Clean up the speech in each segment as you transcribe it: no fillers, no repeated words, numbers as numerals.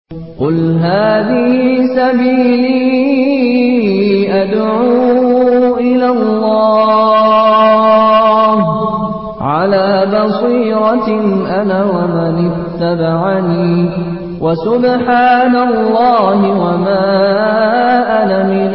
قل هذه سبيلي أدعو إلى الله على بصيرة أنا ومن اتبعني وسبحان الله وما أنا من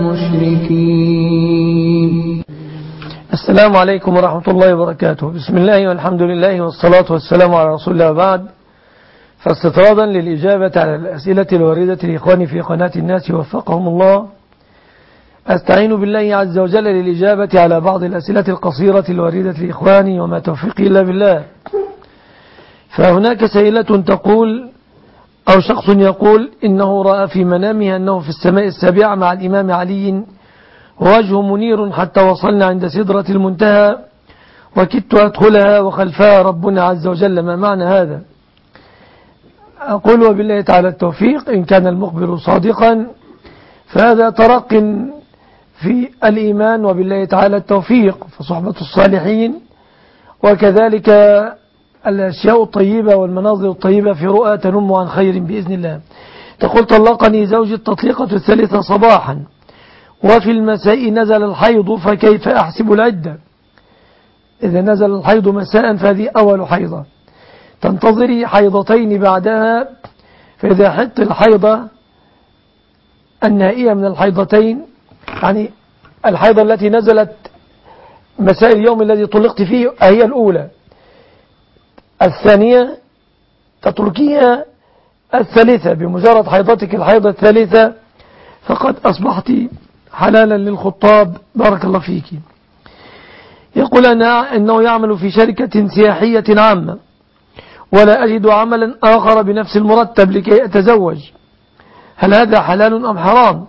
المشركين. السلام عليكم ورحمة الله وبركاته. بسم الله والحمد لله والصلاة والسلام على رسول الله وبعد. فاستطرادا للإجابة على الأسئلة الواردة لإخواني في قناة الناس وفقهم الله، أستعين بالله عز وجل للإجابة على بعض الأسئلة القصيرة الواردة لإخواني، وما توفيقي إلا بالله. فهناك سائلة تقول أو شخص يقول إنه رأى في منامه أنه في السماء السابعة مع الإمام علي ووجهه منير حتى وصلنا عند سدرة المنتهى وكدت أدخلها وخلفها ربنا عز وجل. ما معنى هذا؟ أقول وبالله تعالى التوفيق. إن كان المخبر صادقا فهذا ترق في الإيمان وبالله تعالى التوفيق، فصحبة الصالحين وكذلك الأشياء الطيبة والمناظر الطيبة في رؤى تنم عن خير بإذن الله. تقول طلقني زوجي التطليقة الثالثة صباحا وفي المساء نزل الحيض فكيف أحسب العدة؟ إذا نزل الحيض مساء فهذه أول حيضة، تنتظري حيضتين بعدها، فإذا حدت الحيضة النهائية من الحيضتين، يعني الحيضة التي نزلت مساء اليوم الذي طلقت فيه هي الأولى، الثانية تتركيها الثالثة. بمجرد حيضتك الحيضة الثالثة فقد أصبحت حلالا للخطاب. بارك الله فيك. يقول أنه يعمل في شركة سياحية عامة ولا أجد عملا آخر بنفس المرتب لكي أتزوج، هل هذا حلال أم حرام؟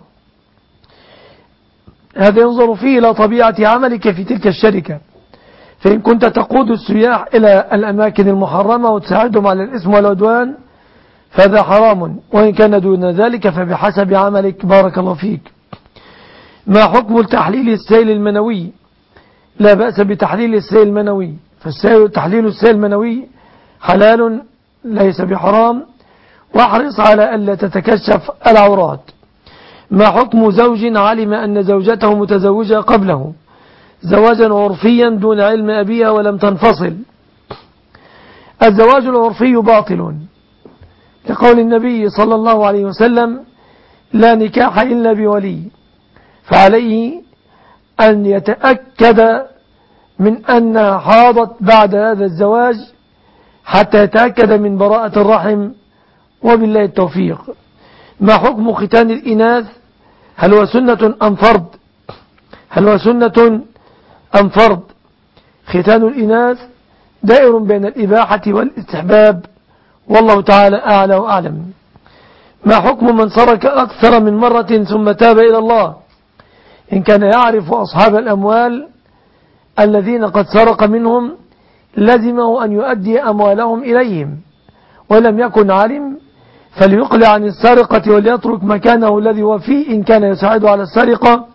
هذا ينظر فيه إلى طبيعة عملك في تلك الشركة، فإن كنت تقود السياح إلى الأماكن المحرمة وتساعدهم على الإثم والعدوان فهذا حرام، وإن كان دون ذلك فبحسب عملك. بارك الله فيك. ما حكم تحليل السيل المنوي؟ لا بأس بتحليل السيل المنوي، فتحليل السيل المنوي حلال ليس بحرام، واحرص على ألا تتكشف العورات. ما حكم زوج علم أن زوجته متزوجة قبله زواجا عرفيا دون علم أبيها ولم تنفصل؟ الزواج العرفي باطل لقول النبي صلى الله عليه وسلم لا نكاح إلا بولي، فعليه أن يتأكد من أنها حاضت بعد هذا الزواج حتى يتأكد من براءة الرحم، وبالله التوفيق. ما حكم ختان الإناث؟ هل هو سنة أم فرض؟ ختان الإناث دائر بين الإباحة والاستحباب، والله تعالى أعلى وأعلم. ما حكم من سرق أكثر من مرة ثم تاب إلى الله؟ إن كان يعرف أصحاب الأموال الذين قد سرق منهم لزمه أن يؤدي أموالهم إليهم، ولم يكن علم فليقلع عن السرقة وليترك مكانه الذي هو فيه إن كان يساعد على السرقة،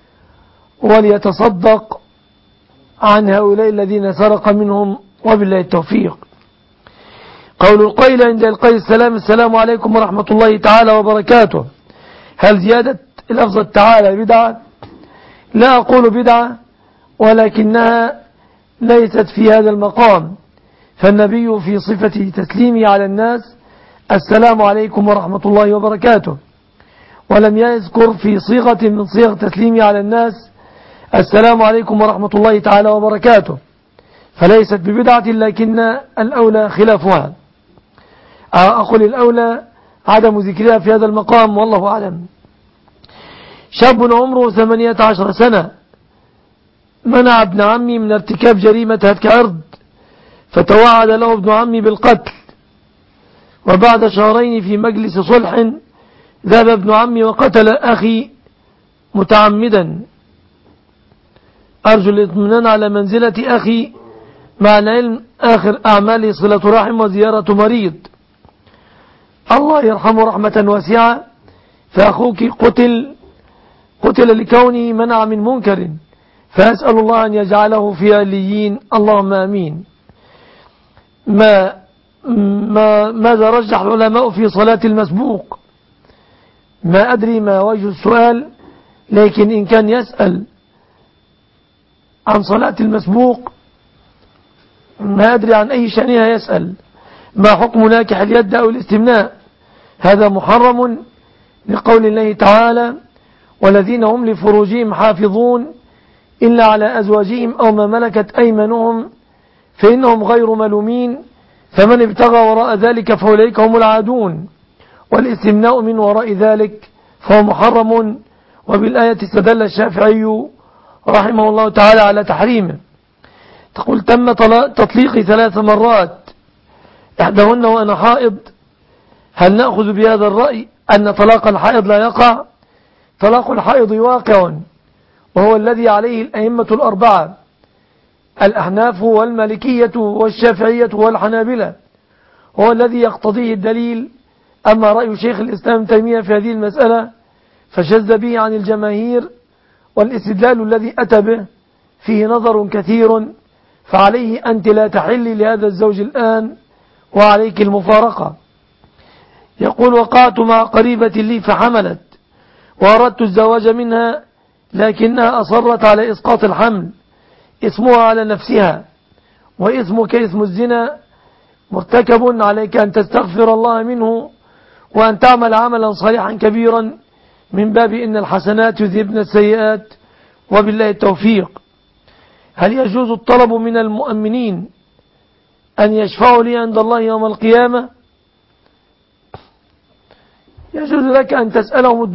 وليتصدق عن هؤلاء الذين سرق منهم، وبالله التوفيق. قول القيل عند القيل السلام: السلام عليكم ورحمة الله تعالى وبركاته، هل زيادة اللفظ تعالى بدعة؟ لا أقول بدعة، ولكنها ليست في هذا المقام، فالنبي في صفة تسليمه على الناس السلام عليكم ورحمة الله وبركاته، ولم يذكر في صيغة من صيغ تسليمه على الناس السلام عليكم ورحمة الله تعالى وبركاته، فليست ببدعة، لكن الأولى خلافها. أقول الأولى عدم ذكرها في هذا المقام، والله أعلم. شاب عمره 18 سنة منع ابن عمي من ارتكاب جريمة هتك عرض، فتوعد له ابن عمي بالقتل، وبعد شهرين في مجلس صلح ذهب ابن عمي وقتل أخي متعمدا. أرجو الاطمئنان على منزلة أخي مع العلم آخر أعماله صلة رحم وزيارة مريض. الله يرحمه رحمة واسعة، فأخوك قتل لكونه منع من منكر، فأسأل الله أن يجعله في عليين، اللهم آمين. ما ماذا رجح العلماء في صلاة المسبوق؟ ما أدري ما وجه السؤال، لكن إن كان يسأل عن صلاة المسبوق ما أدري عن أي شأنها يسأل. ما حكم ناكح اليد أو الاستمناء؟ هذا محرم لقول الله تعالى: والذين هم لفروجهم حافظون إلا على أزواجهم أو ما ملكت أيمانهم فإنهم غير ملومين فمن ابتغى وراء ذلك فأولئك هم العادون. والاستمناء من وراء ذلك فهو محرم، وبالآية استدل الشافعي رحمه الله تعالى على تحريمه. تقول: تم تطليقي 3 مرات إحداهن وأنا حائض، هل نأخذ بهذا الرأي أن طلاق الحائض لا يقع؟ طلاق الحائض واقع، وهو الذي عليه الأئمة الأربعة الأحناف والمالكية والشافعية والحنابلة، هو الذي يقتضيه الدليل. أما رأي شيخ الإسلام تيمية في هذه المسألة فشذ به عن الجماهير، والاستدلال الذي أتى به فيه نظر كثير، فعليه أنت لا تحلي لهذا الزوج الآن وعليك المفارقة. يقول: وقعت مع قريبة لي فحملت وأردت الزواج منها لكنها أصرت على إسقاط الحمل، اسمها على نفسها واسمك اسم الزنا، مرتكب، عليك أن تستغفر الله منه وأن تعمل عملا صالحا كبيرا من باب إن الحسنات يذهبن السيئات وبالله التوفيق. هل يجوز الطلب من المؤمنين أن يشفعوا لي عند الله يوم القيامة؟ يجوز لك أن تسألهم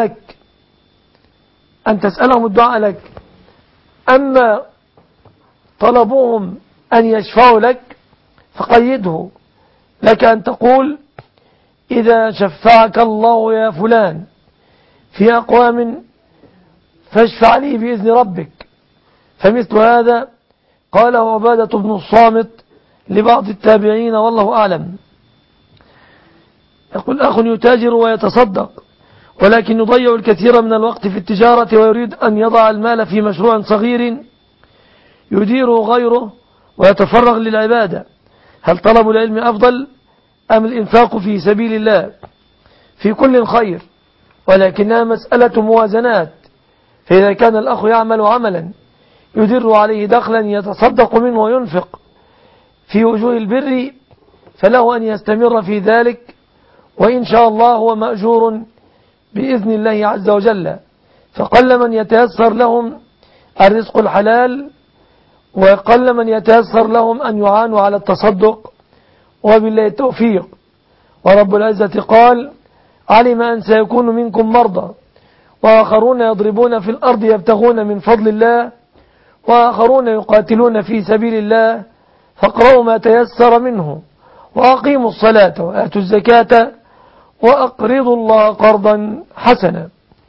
الدعاء لك، أما طلبهم أن يشفعوا لك فقيده، لك أن تقول: إذا شفعك الله يا فلان في أقوام فاشفع لي بإذن ربك. فمثل هذا قاله عبادة بن الصامت لبعض التابعين والله أعلم. يقول: أخ يتاجر ويتصدق ولكن يضيع الكثير من الوقت في التجارة ويريد أن يضع المال في مشروع صغير يديره غيره ويتفرغ للعبادة، هل طلب العلم أفضل أم الإنفاق في سبيل الله؟ في كل خير، ولكنها مسألة موازنات. فإذا كان الأخ يعمل عملا يدر عليه دخلا يتصدق منه وينفق في وجوه البر فله أن يستمر في ذلك، وإن شاء الله هو مأجور بإذن الله عز وجل. فقل من يتيسر لهم الرزق الحلال، وقل من يتيسر لهم أن يعانوا على التصدق، وبالله التوفيق. ورب العزة قال: علم أن سيكون منكم مرضى وآخرون يضربون في الأرض يبتغون من فضل الله وآخرون يقاتلون في سبيل الله فاقرأوا ما تيسر منه وأقيموا الصلاة وآتوا الزكاة وأقرضوا الله قرضا حسنا.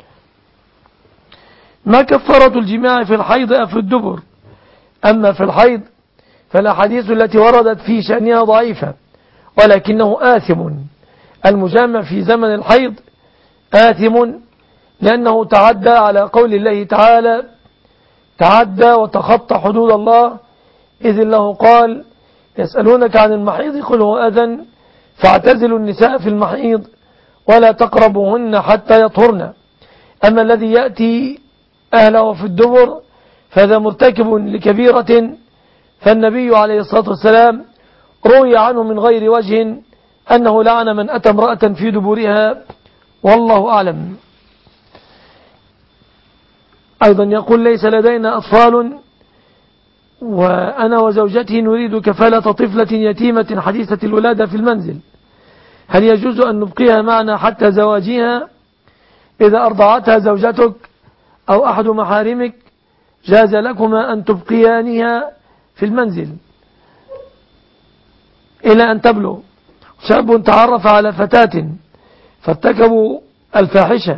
ما كفارة الجماع في الحيض أو في الدبر؟ أما في الحيض فالأحاديث التي وردت في شأنها ضعيفة، ولكنه آثم. المجامع في زمن الحيض آثم لأنه تعدى على قول الله تعالى: تعدى وتخطى حدود الله، إذ الله قال: يسألونك عن المحيض قل هو أذن فاعتزلوا النساء في المحيض ولا تقربوهن حتى يطهرن. أما الذي يأتي أهله في الدبر فهذا مرتكب لكبيرة، فالنبي عليه الصلاة والسلام روي عنه من غير وجه أنه لعن من أتى امرأة في دبرها، والله أعلم. أيضا يقول: ليس لدينا أطفال وأنا وزوجتي نريد كفالة طفلة يتيمة حديثة الولادة في المنزل، هل يجوز أن نبقيها معنا حتى زواجها؟ إذا أرضعتها زوجتك أو أحد محارمك جاز لكما أن تبقيانها في المنزل إلى أن تبلغ. شاب تعرف على فتاة فارتكبوا الفاحشة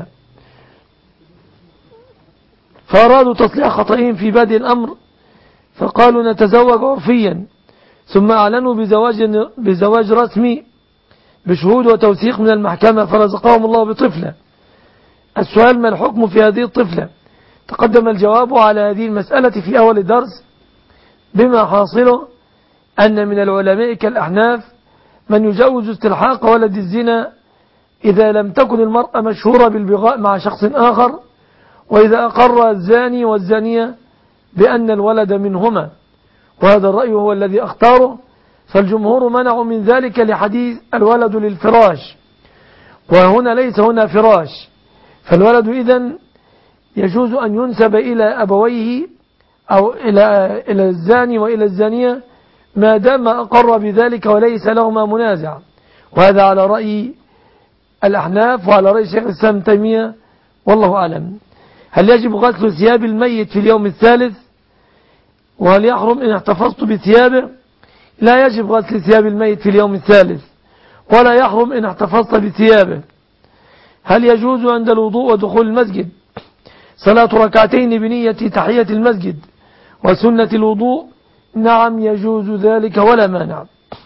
فأرادوا تصليح خطئهم في بادئ الأمر، فقالوا نتزوج عرفيا، ثم أعلنوا بزواج رسمي بشهود وتوثيق من المحكمة، فرزقهم الله بطفلة. السؤال: ما الحكم في هذه الطفلة؟ تقدم الجواب على هذه المسألة في أول الدرس، بما حاصله أن من العلماء كالأحناف من يجوز استلحاق ولد الزنا إذا لم تكن المرأة مشهورة بالبغاء مع شخص آخر، وإذا أقر الزاني والزانية بأن الولد منهما، وهذا الرأي هو الذي أختاره. فالجمهور منعوا من ذلك لحديث الولد للفراش، وهنا ليس هنا فراش، فالولد إذن يجوز أن ينسب إلى أبويه أو إلى الزاني وإلى الزانية ما دام أقر بذلك وليس لهما منازع، وهذا على رأي الأحناف وعلى رأي شيخ الإسلام ابن تيمية والله أعلم. هل يجب غسل ثياب الميت في اليوم الثالث؟ وهل يحرم إن احتفظت بثيابه؟ لا يجب غسل ثياب الميت في اليوم الثالث، ولا يحرم إن احتفظت بثيابه. هل يجوز عند الوضوء ودخول المسجد صلاة ركعتين بنية تحية المسجد وسنة الوضوء؟ نعم يجوز ذلك ولا مانع.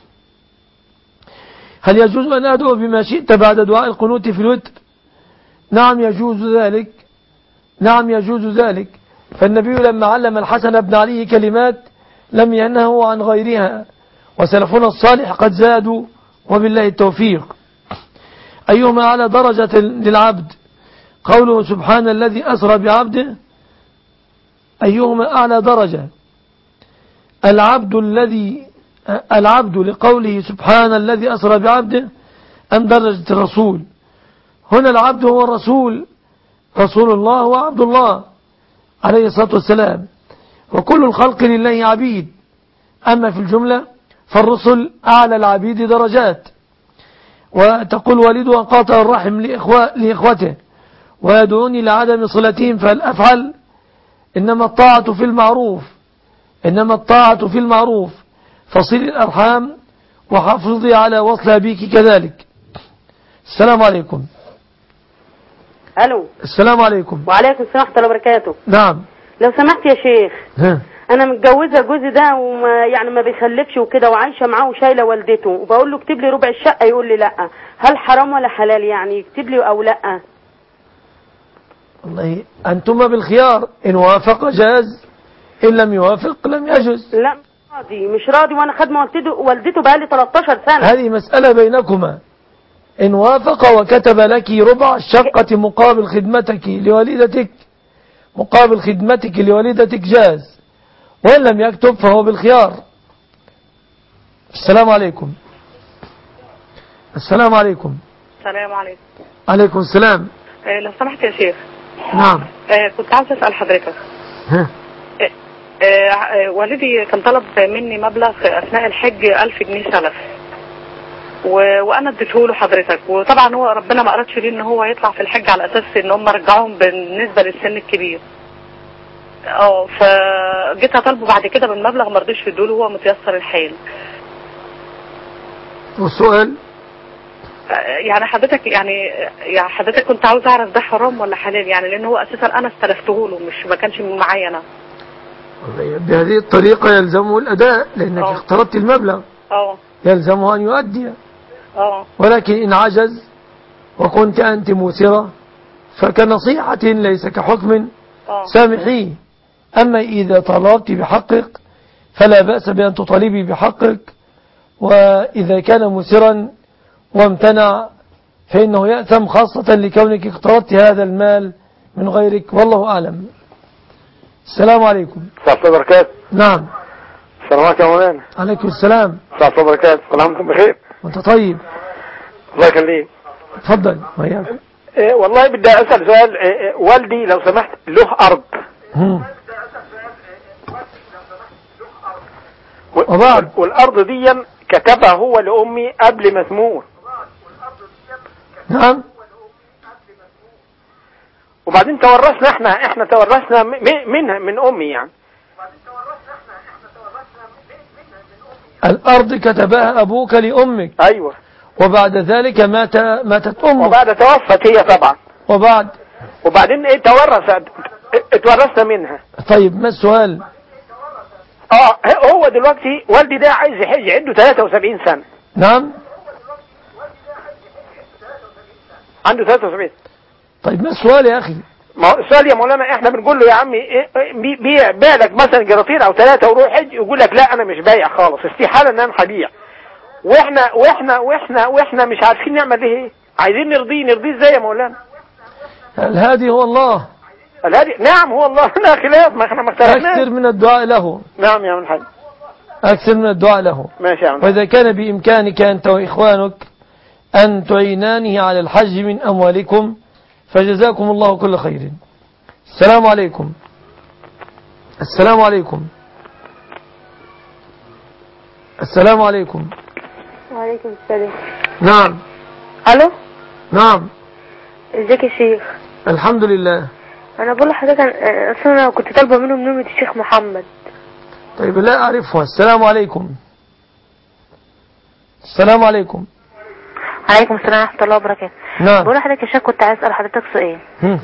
هل يجوز أن أدعو بما شئت بعد دعاء القنوت في الوتر؟ نعم يجوز ذلك، نعم يجوز ذلك، فالنبي لما علم الحسن بن علي كلمات لم ينهه عن غيرها، وسلفنا الصالح قد زادوا وبالله التوفيق. أيهما أعلى درجة للعبد؟ قوله سبحان الذي أسرى بعبده، أيهما أعلى درجة؟ العبد لقوله سبحان الذي أسرى بعبده أم درجة الرسول؟ هنا العبد هو الرسول، رسول الله وعبد الله عليه الصلاة والسلام، وكل الخلق لله عبيد. أما في الجملة فالرسل أعلى العبيد درجات. وتقول والده قاطع الرحم لإخوته ويدعوني لعدم صلتهم فهل أفعل؟ إنما الطاعة في المعروف، إنما الطاعة في المعروف، فصل الأرحام وحافظي على وصل أبيك كذلك. السلام عليكم. ألو. السلام عليكم. وعليكم السلام ورحمة الله وبركاته. نعم. لو سمحت يا شيخ، أنا متجوزة جوزي ده ويعني ما بيخلفش وكده، وعايشة معاه وشايلة والدته، وبقول له اكتب لي ربع الشقة يقول لي لا. هل حرام ولا حلال يعني يكتب لي أو لا؟ والله أنتم بالخيار، إن وافق جاز، إن لم يوافق لم يجز. لا مش راضي وأنا خدمة والدته بقالي 13 سنة. هذه مسألة بينكما. إن وافق وكتب لك ربع الشقة مقابل خدمتك لوالدتك، مقابل خدمتك لوالدتك جاز، وإن لم يكتب فهو بالخيار. السلام عليكم. السلام عليكم. السلام عليكم. عليكم السلام. لو سمحت يا شيخ. نعم. كنت عاوز أسأل حضرتك. والدي كان طلب مني مبلغ أثناء الحج 1000 جنيه سلف، وانا اديته له حضرتك، وطبعا هو ربنا ما ارادش ليه ان هو يطلع في الحج على اساس ان هم رجعوهم بالنسبه للسن الكبير. فجيت اطالبه بعد كده بالمبلغ ما رضيش يديله، هو متيسر الحال. والسؤال يعني حضرتك كنت عاوز اعرف ده حرام ولا حلال، يعني لان هو اساسا انا استلفته له، مش ما كانش من معايا انا. بهذه الطريقه يلزمه الاداء لانك اقترضت المبلغ. يلزمه ان يؤدي. ولكن إن عجز وكنت أنت موسرة فكنصيحة ليس كحكم سامحيه. أما إذا طلبت بحقك فلا بأس بأن تطالبي بحقك، وإذا كان موسرا وامتنع فإنه يأثم، خاصة لكونك اقترضت هذا المال من غيرك، والله أعلم. السلام عليكم. السلام عليكم وبركاته. نعم. السلام عليكم يا مولانا. عليكم السلام. السلام عليكم وبركاته. سلامكم بخير. وانت طيب. الله يخليك. اتفضل. وياك. والله بدي أسأل سؤال. والدي لو سمحت له أرض. وبعد والأرض دي كتبها هو لأمي قبل ما تموت. نعم. وبعدين تورثنا احنا تورثنا منها من أمي يعني. الأرض كتبها أبوك لأمك. أيوة. وبعد ذلك ماتت أمك. وبعد توفت هي طبعا. وبعدين اتورثنا منها. طيب ما السؤال؟ هو دلوقتي والدي ده عايز يحج، عنده 73 سنة. نعم. عنده 73. طيب ما السؤال يا أخي؟ ما هو السؤال يا مولانا احنا بنقول له يا عمي بيع لك مثلا جراتين او 3 وروح حج، يقول لك لا انا مش بايع خالص، استحالة ان انا هبيع. واحنا مش عارفين نعمل ايه. عايزين نرضيه ازاي يا مولانا؟ الهادي هو الله. الهادي نعم هو الله. لا خلاف، ما احنا ما اختلفناش. أكثر من الدعاء له. نعم يا من حاج، أكثر من الدعاء له. ماشي يا من. وإذا كان بإمكانك أنت وإخوانك أن تعينانه على الحج من أموالكم فجزاكم الله كل خير. السلام عليكم. السلام عليكم. السلام عليكم. وعليكم السلام. نعم. الو. نعم. ازيك يا شيخ؟ الحمد لله. انا بقول لحضرتك اصلا انا كنت طالبه منهم نومة الشيخ محمد. طيب لا اعرفها. السلام عليكم. السلام عليكم. عليكم السلام ورحمه الله وبركاته. نعم. بقول لحضرتك يا شيخ كنت عايز اسال حضرتك سؤال.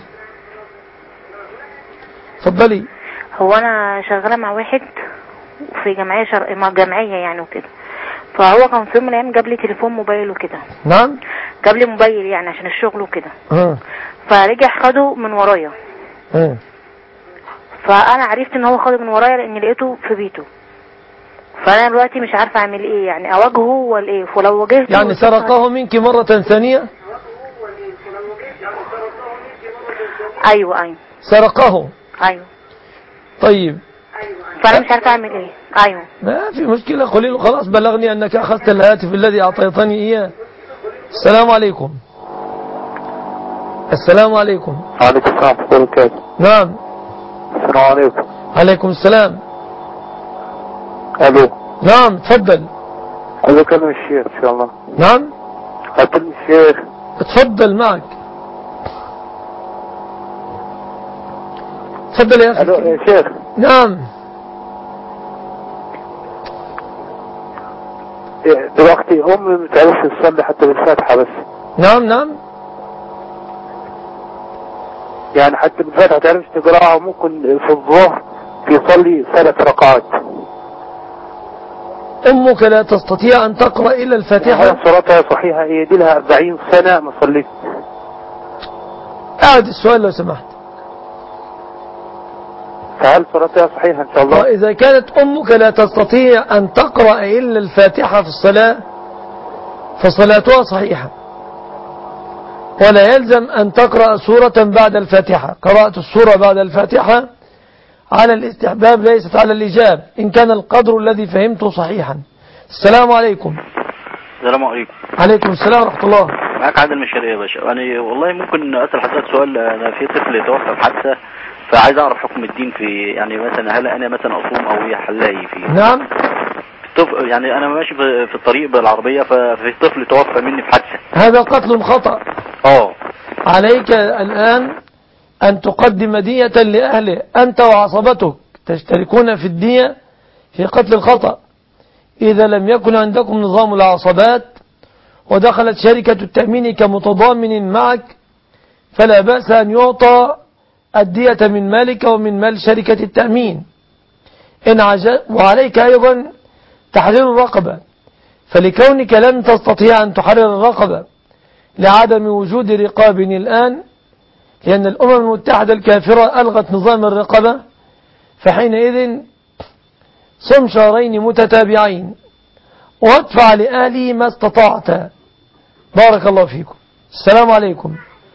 اتفضلي. هو انا شغاله مع واحد في جمعيه مع جمعيه يعني وكده، فهو كان في يوم من الايام جاب لي تليفون موبايل وكده. نعم. جاب لي موبايل يعني عشان الشغل وكده. فرجع خده من ورايا. فانا عرفت ان هو خده من ورايا لان لقيته في بيته. فانا دلوقتي مش عارفه اعمل ايه، يعني اواجهه ولا ايه؟ ولو واجهته يعني سرقه منك مرة ثانية؟ ايوه. سرقه. ايوه. طيب. فانا مش عارفه اعمل ايه. ايوه. ما في مشكلة، قولي له خلاص بلغني انك اخذت الهاتف الذي اعطيتني اياه. السلام عليكم. السلام عليكم. وعليكم السلام ورحمة الله وبركاته. نعم. السلام عليكم. عليكم السلام. الو. نعم تفضل. عايز اكلم الشيخ ان شاء الله. نعم. اكلم الشيخ. تفضل معك. تفضل يا اخي. الو يا شيخ. نعم. دلوقتي امي ما بتعرفش تصلي حتى بالفاتحة بس. نعم. يعني حتى بالفاتحة تعرفش تقراها، وممكن في الظهر يصلي 3 ركعات. امك لا تستطيع ان تقرأ الا الفاتحة. صلاتها صحيحة، هي دي لها 40 سنة ما صليت. اعد السؤال لو سمحت. فهل صلاتها صحيحة ان شاء الله؟ وإذا كانت أمك لا تستطيع أن تقرأ إلا الفاتحة في الصلاة فصلاتها صحيحة، ولا يلزم أن تقرأ سورة بعد الفاتحة. قراءة السورة بعد الفاتحة على الاستحباب ليست على الإيجاب إن كان القدر الذي فهمته صحيحا. السلام عليكم. السلام عليكم. عليكم السلام ورحمة الله. معك عادل مشاري يا باشا. يعني والله ممكن أسأل حضرتك سؤال؟ أنا في طفل توفى في حادثة، فعايز أعرف حكم الدين في يعني مثلا هل أنا مثلا أصوم أو هلاقي فيه؟ نعم. يعني أنا ماشي في الطريق بالعربية، ففي طفل توفى مني في حادثة. هذا قتل خطأ. عليك الآن أن تقدم دية لأهله، أنت وعصبتك تشتركون في الدية في قتل الخطأ. إذا لم يكن عندكم نظام العصبات ودخلت شركة التأمين كمتضامن معك فلا بأس أن يعطى الدية من مالك ومن مال شركة التأمين. وعليك أيضا تحرير الرقبة، فلكونك لن تستطيع أن تحرر الرقبة لعدم وجود رقاب الآن، لأن الأمم المتحدة الكافرة ألغت نظام الرقبة، فحينئذ صم شهرين متتابعين وادفع لأهلي ما استطعت. بارك الله فيكم. السلام عليكم.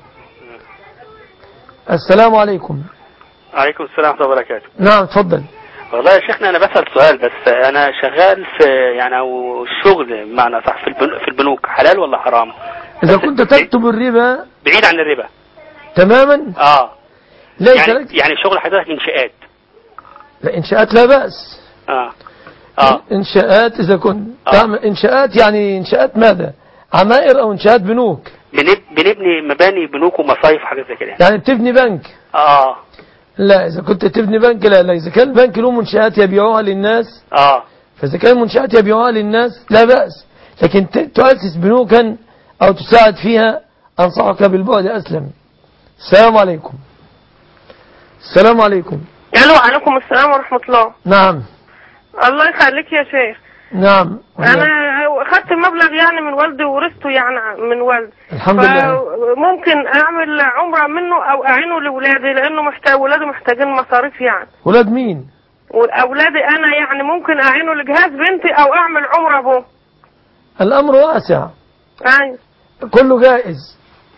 السلام عليكم. عليكم السلام ورحمة الله وبركاته. نعم تفضل. والله يا شيخنا أنا بسأل سؤال بس. أنا شغال في يعني أو الشغل بمعنى صح في البنوك، حلال ولا حرام؟ إذا كنت تكتب الربا بعيد عن الربا تماما. ليس يعني شغل حضرتك إنشاءات. لا إنشاءات لا بأس. إنشاءات إذا كنت تعمل إنشاءات، يعني إنشاءات ماذا؟ عمائر أو إنشاءات بنوك؟ بنبني مباني بنوك ومصايف حاجة زي كده. يعني بتبني بنك؟ لا إذا كنت تبني بنك لا. إذا كان البنك له منشآت يبيعوها للناس فإذا كان منشآت يبيعوها للناس لا بأس، لكن تؤسس بنوكا أو تساعد فيها أنصحك بالبعد أسلم. السلام عليكم. السلام عليكم. الو. عليكم السلام ورحمة الله. نعم. الله يخليك يا شيخ. نعم. انا اخذت مبلغ يعني من والدي ورثته يعني من والدي. الحمد لله. ممكن اعمل عمرة منه او اعينه لاولادي لانه ولادي محتاجين مصاريف يعني. ولاد مين؟ واولادي انا يعني ممكن اعينه لجهاز بنتي او اعمل عمرة ابوه. الأمر واسع. أيوة. كله جائز.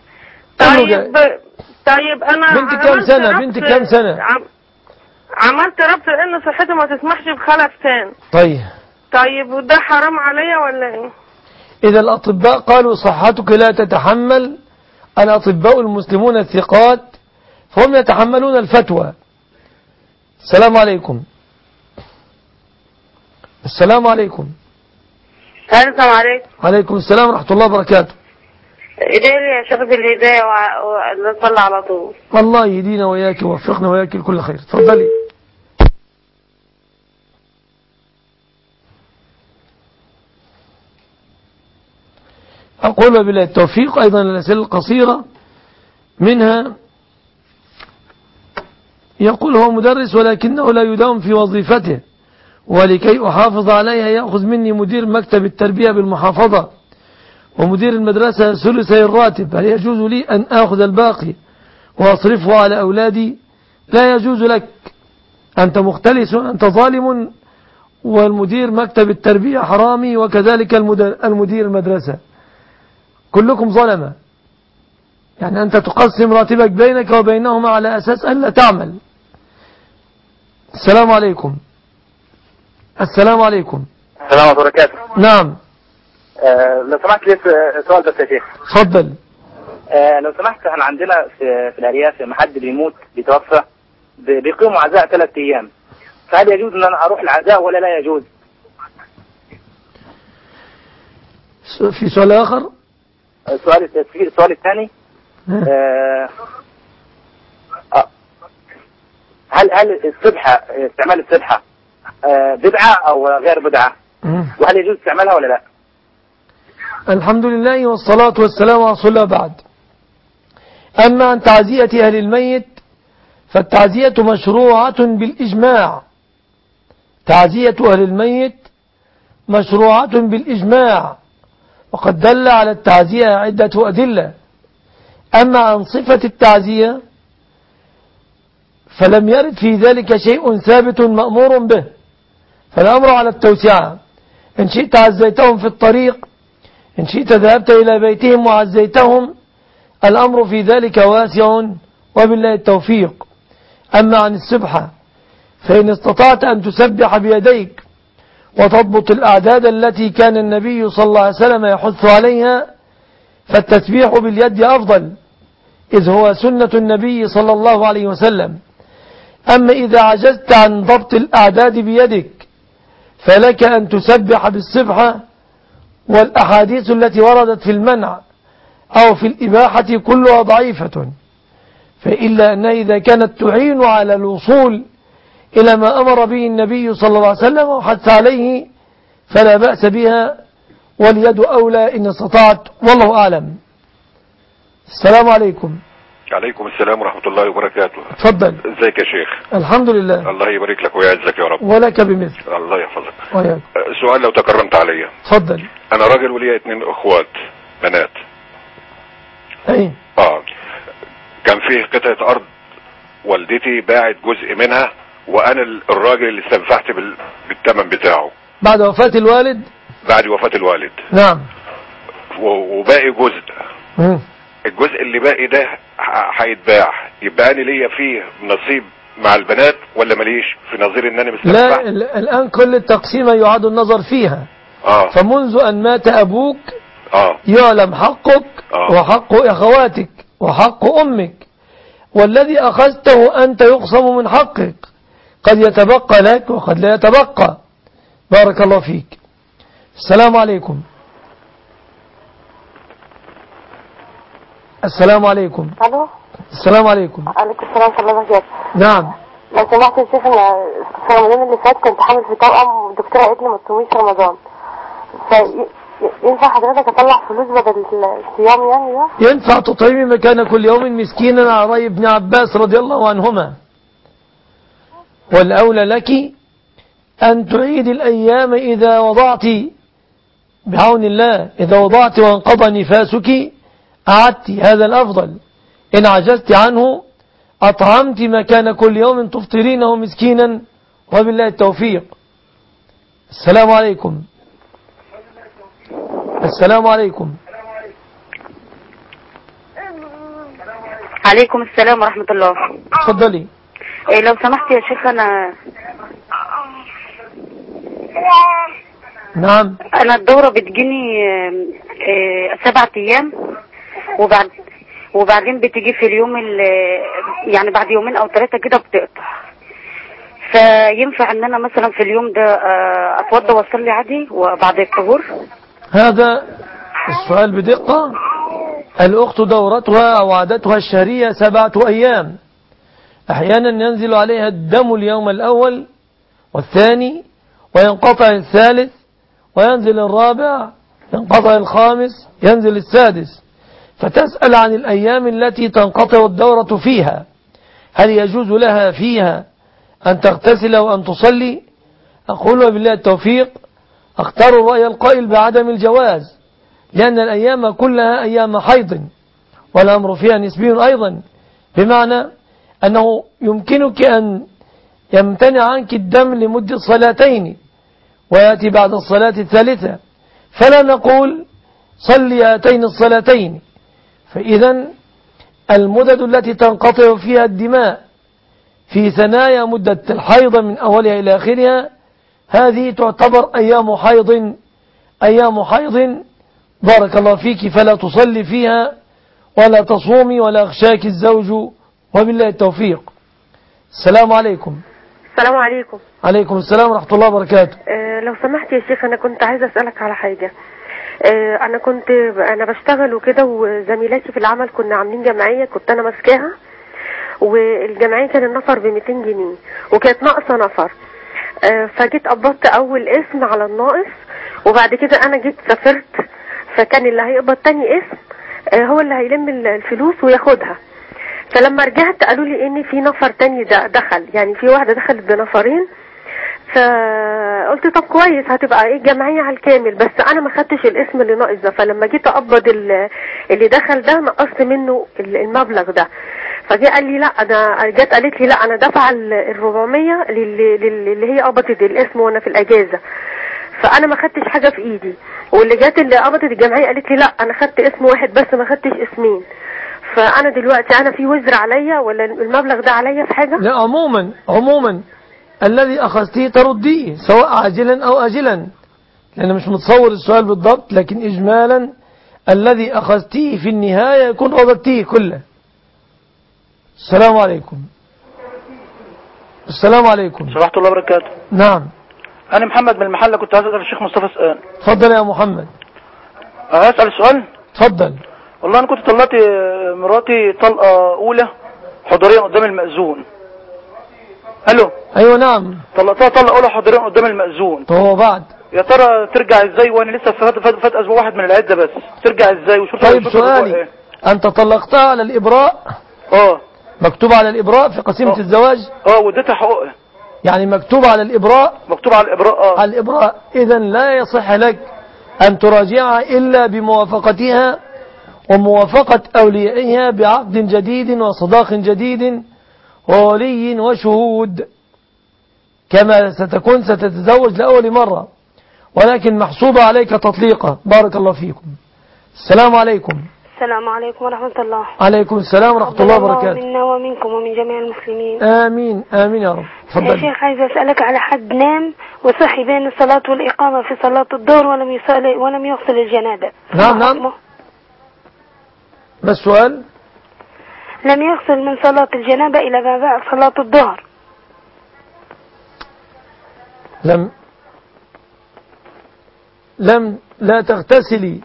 طيب أنا بنت كام سنة؟ بنت كام سنة؟ عملت ربط لأن صحتي ما تسمحش بخلف تاني. طيب وده حرام عليا ولا إيه؟ إذا الأطباء قالوا صحتك لا تتحمل، الأطباء المسلمون الثقات فهم يتحملون الفتوى. السلام عليكم. السلام عليكم. السلام عليكم. عليكم السلام ورحمة الله وبركاته. إداري يا شيخ بالهداية ونصلي على طول. والله يهدينا وياك ووفقنا وياك لكل خير. تفضلي. أقول بالله التوفيق. أيضا الأسئلة القصيرة منها يقول هو مدرس ولكنه لا يداوم في وظيفته، ولكي أحافظ عليها يأخذ مني مدير مكتب التربية بالمحافظة ومدير المدرسة ثلثي الراتب، هل يجوز لي أن أخذ الباقي وأصرفه على أولادي؟ لا يجوز لك، أنت مختلس، أنت ظالم، والمدير مكتب التربية حرامي، وكذلك المدير المدرسة، كلكم ظلمة. يعني أنت تقسم راتبك بينك وبينهما على أساس أن لا تعمل. السلام عليكم. السلام عليكم. السلام عليكم وبركاته. نعم. لو سمحت لي سؤال بس يا شيخ. اتفضل. لو سمحت احنا عندنا في الأرياف لما حد بيموت بيتوفى بيقيموا عزاء 3 أيام، فهل يجوز ان انا اروح العزاء ولا لا يجوز؟ في سؤال آخر؟ السؤال الثاني هل السبحة، استعمال السبحة بدعة أو غير بدعة؟ وهل يجوز استعمالها ولا لا؟ الحمد لله والصلاة والسلام على رسول الله. بعد، أما عن تعزية أهل الميت فالتعزية مشروعة بالإجماع. تعزية أهل الميت مشروعة بالإجماع، وقد دل على التعزية عدة أدلة. أما عن صفة التعزية فلم يرد في ذلك شيء ثابت مأمور به، فالأمر على التوسعة. إن شئت عزيتهم في الطريق، إن شئت ذهبت إلى بيتهم وعزيتهم، الأمر في ذلك واسع وبالله التوفيق. أما عن السبحة فإن استطعت أن تسبح بيديك وتضبط الأعداد التي كان النبي صلى الله عليه وسلم يحث عليها، فالتسبيح باليد أفضل، إذ هو سنة النبي صلى الله عليه وسلم. أما إذا عجزت عن ضبط الأعداد بيدك فلك أن تسبح بالسبحة، والأحاديث التي وردت في المنع أو في الإباحة كلها ضعيفة، فإلا أنها إذا كانت تعين على الوصول إلى ما أمر به النبي صلى الله عليه وسلم وحث عليه فلا بأس بها، واليد أولى إن استطعت، والله أعلم. السلام عليكم. عليكم السلام ورحمة الله وبركاته. تفضل. ازيك يا شيخ؟ الحمد لله. الله يبارك لك ويعزك يا رب. ولك بمثل. الله يحفظك. وياك. سؤال لو تكرمت عليا. تفضل. انا راجل ولي 2 اخوات بنات. اي. كان فيه قطعة ارض والدتي باعت جزء منها، وانا الراجل اللي استنفعت بالثمن بتاعه. بعد وفاة الوالد؟ بعد وفاة الوالد. نعم. وباقي جزء. الجزء اللي باقي ده هيتباع، يبقى انا ليا فيه نصيب مع البنات ولا ماليش في نظير ان انا مستنفع؟ لا، الان كل التقسيمة يعاد النظر فيها. فمنذ ان مات ابوك يعلم حقك وحق اخواتك وحق امك، والذي اخذته انت يقسم من حقك، قد يتبقى لك وقد لا يتبقى. بارك الله فيك. السلام عليكم. السلام عليكم. الو. السلام عليكم. عليكم السلام ورحمه الله وبركاته. نعم. لو سمحت يا شيخ، انا في رمضان اللي فات كنت حامل في توأم، والدكتوره قالت لي ما تصوميش رمضان، ينفع حضرتك اطلع فلوس بدل الصيام يعني ده؟ ينفع تطعمي مكان كل يوم مسكينا على رأي ابن عباس رضي الله عنهما، والأولى لك أن تعيد الأيام إذا وضعت بعون الله، إذا وضعت وانقضى نفاسك أعدت، هذا الأفضل. إن عجزت عنه أطعمت مكان كل يوم تفطرينه مسكينا، وبالله التوفيق. السلام عليكم. السلام عليكم. عليكم السلام ورحمة الله. تفضلي. لو سمحت يا شيخ نعم. أنا الدورة بتجيني 7 أيام، وبعدين بتيجي في اليوم يعني بعد يومين أو 3 كده بتقطع. فينفع ان انا مثلا في اليوم ده اتوضى واصلي عادي وبعد الطهور؟ هذا السؤال بدقة. الأخت دورتها أو عادتها الشهرية 7 أيام، أحيانا ينزل عليها الدم اليوم الأول والثاني وينقطع الثالث، وينزل الرابع، ينقطع الخامس، ينزل السادس. فتسأل عن الأيام التي تنقطع الدورة فيها، هل يجوز لها فيها أن تغتسل وأن تصلي؟ أقول بالله التوفيق، أختار الرأي القائل بعدم الجواز، لأن الأيام كلها أيام حيض، والأمر فيها نسبي أيضا، بمعنى أنه يمكنك أن يمتنع عنك الدم لمدة 2 ويأتي بعد الصلاة 3، فلا نقول صلي هاتين 2. فإذا المدد التي تنقطع فيها الدماء في ثنايا مدة الحيض من أولها إلى آخرها، هذه تعتبر أيام حيض بارك الله فيك، فلا تصلي فيها ولا تصومي ولا أخشاك الزوج، وبالله التوفيق. السلام عليكم. السلام عليكم. عليكم السلام ورحمة الله وبركاته. لو سمحت يا شيخ، أنا كنت عايزة أسألك على حاجة. أنا بشتغل وكده، وزميلاتي في العمل كنا عاملين جمعية كنت أنا ماسكاها، والجمعية كان النفر ب200 جنيه وكانت ناقصة نفر. فجيت قبضت أول اسم على الناقص، وبعد كده أنا جيت سافرت، فكان اللي هيقبض تاني اسم هو اللي هيلم الفلوس وياخدها. فلما رجعت قالوا لي ان في نفر تاني دخل، يعني في واحدة دخلت بنفرين. فقلت طب كويس، هتبقى ايه جمعية على الكامل، بس انا ما خدتش الاسم اللي ناقص ده. فلما جيت اقبض اللي دخل ده نقصت منه المبلغ ده. فجاء قال لي لا، جت قالت لي لا انا دافعه ال400 اللي هي قبضت الاسم وانا في الاجازة. فانا ما خدتش حاجة في ايدي، واللي جات اللي قبضت الجمعية قالت لي لا انا خدت اسم واحد بس ما خدتش اسمين. فانا دلوقتي انا في وزر عليا ولا المبلغ ده عليا في حاجة؟ لا، عموما الذي أخذتيه ترديه سواء عاجلا أو آجلا، لأن مش متصور السؤال بالضبط، لكن إجمالا الذي أخذتيه في النهاية يكون أخذتيه كله. السلام عليكم. السلام عليكم. ورحمة الله وبركاته. نعم. أنا محمد من المحلة، كنت عايز أسأل الشيخ مصطفى سؤال. تفضل يا محمد. أسأل السؤال؟ تفضل. والله أنا كنت طلقت مراتي طلقة أولى حضوريا قدام المأذون. ألو. أيوة نعم. طلقتها طلقة أولى حضوريا قدام المأذون. هو بعد يا ترى ترجع إزاي وأنا لسه فات أسبوع واحد من العدة بس، ترجع إزاي وشرطة؟ طيب سؤالي إيه؟ أنت طلقتها على الإبراء؟ مكتوب على الإبراء في قسيمة الزواج؟ واديتها حقوقها. يعني مكتوب على الإبراء؟ مكتوب على الإبراء. على الإبراء. إذن لا يصح لك أن تراجعها إلا بموافقتها وموافقة أوليائها بعقد جديد وصداق جديد وولي وشهود، كما ستتزوج لأول مرة، ولكن محسوبة عليك تطليقة. بارك الله فيكم. السلام عليكم. السلام عليكم ورحمة الله. عليكم السلام ورحمة الله وبركاته. منا ومنكم ومن جميع المسلمين. آمين آمين يا رب. تفضل. يا شيخ عايز أسألك على حد نام وصحي بين الصلاة والإقامة في صلاة الظهر ولم يغسل الجنابة. نعم. ما السؤال؟ لم يغسل من صلاة الجنابة إلى ما بعد صلاة الظهر. لا تغتسلي.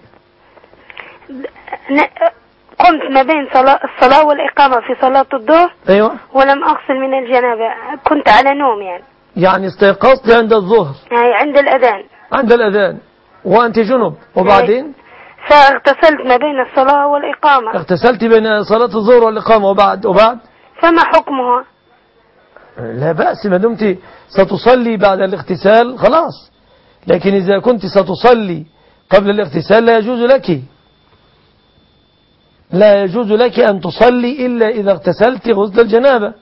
قمت ما بين الصلاة والإقامة في صلاة الظهر. أيوة. ولم أغسل من الجنابة، كنت على نوم يعني استيقظت عند الظهر. عند الأذان. عند الأذان وأنت جنب، وبعدين؟ فاغتسلت ما بين الصلاة والإقامة. اغتسلت بين صلاة الظهر والإقامة وبعد؟ فما حكمها؟ لا بأس ما دمت ستصلي بعد الاغتسال خلاص، لكن إذا كنت ستصلي قبل الاغتسال لا يجوز لك أن تصلي إلا إذا اغتسلت غسل الجنابة.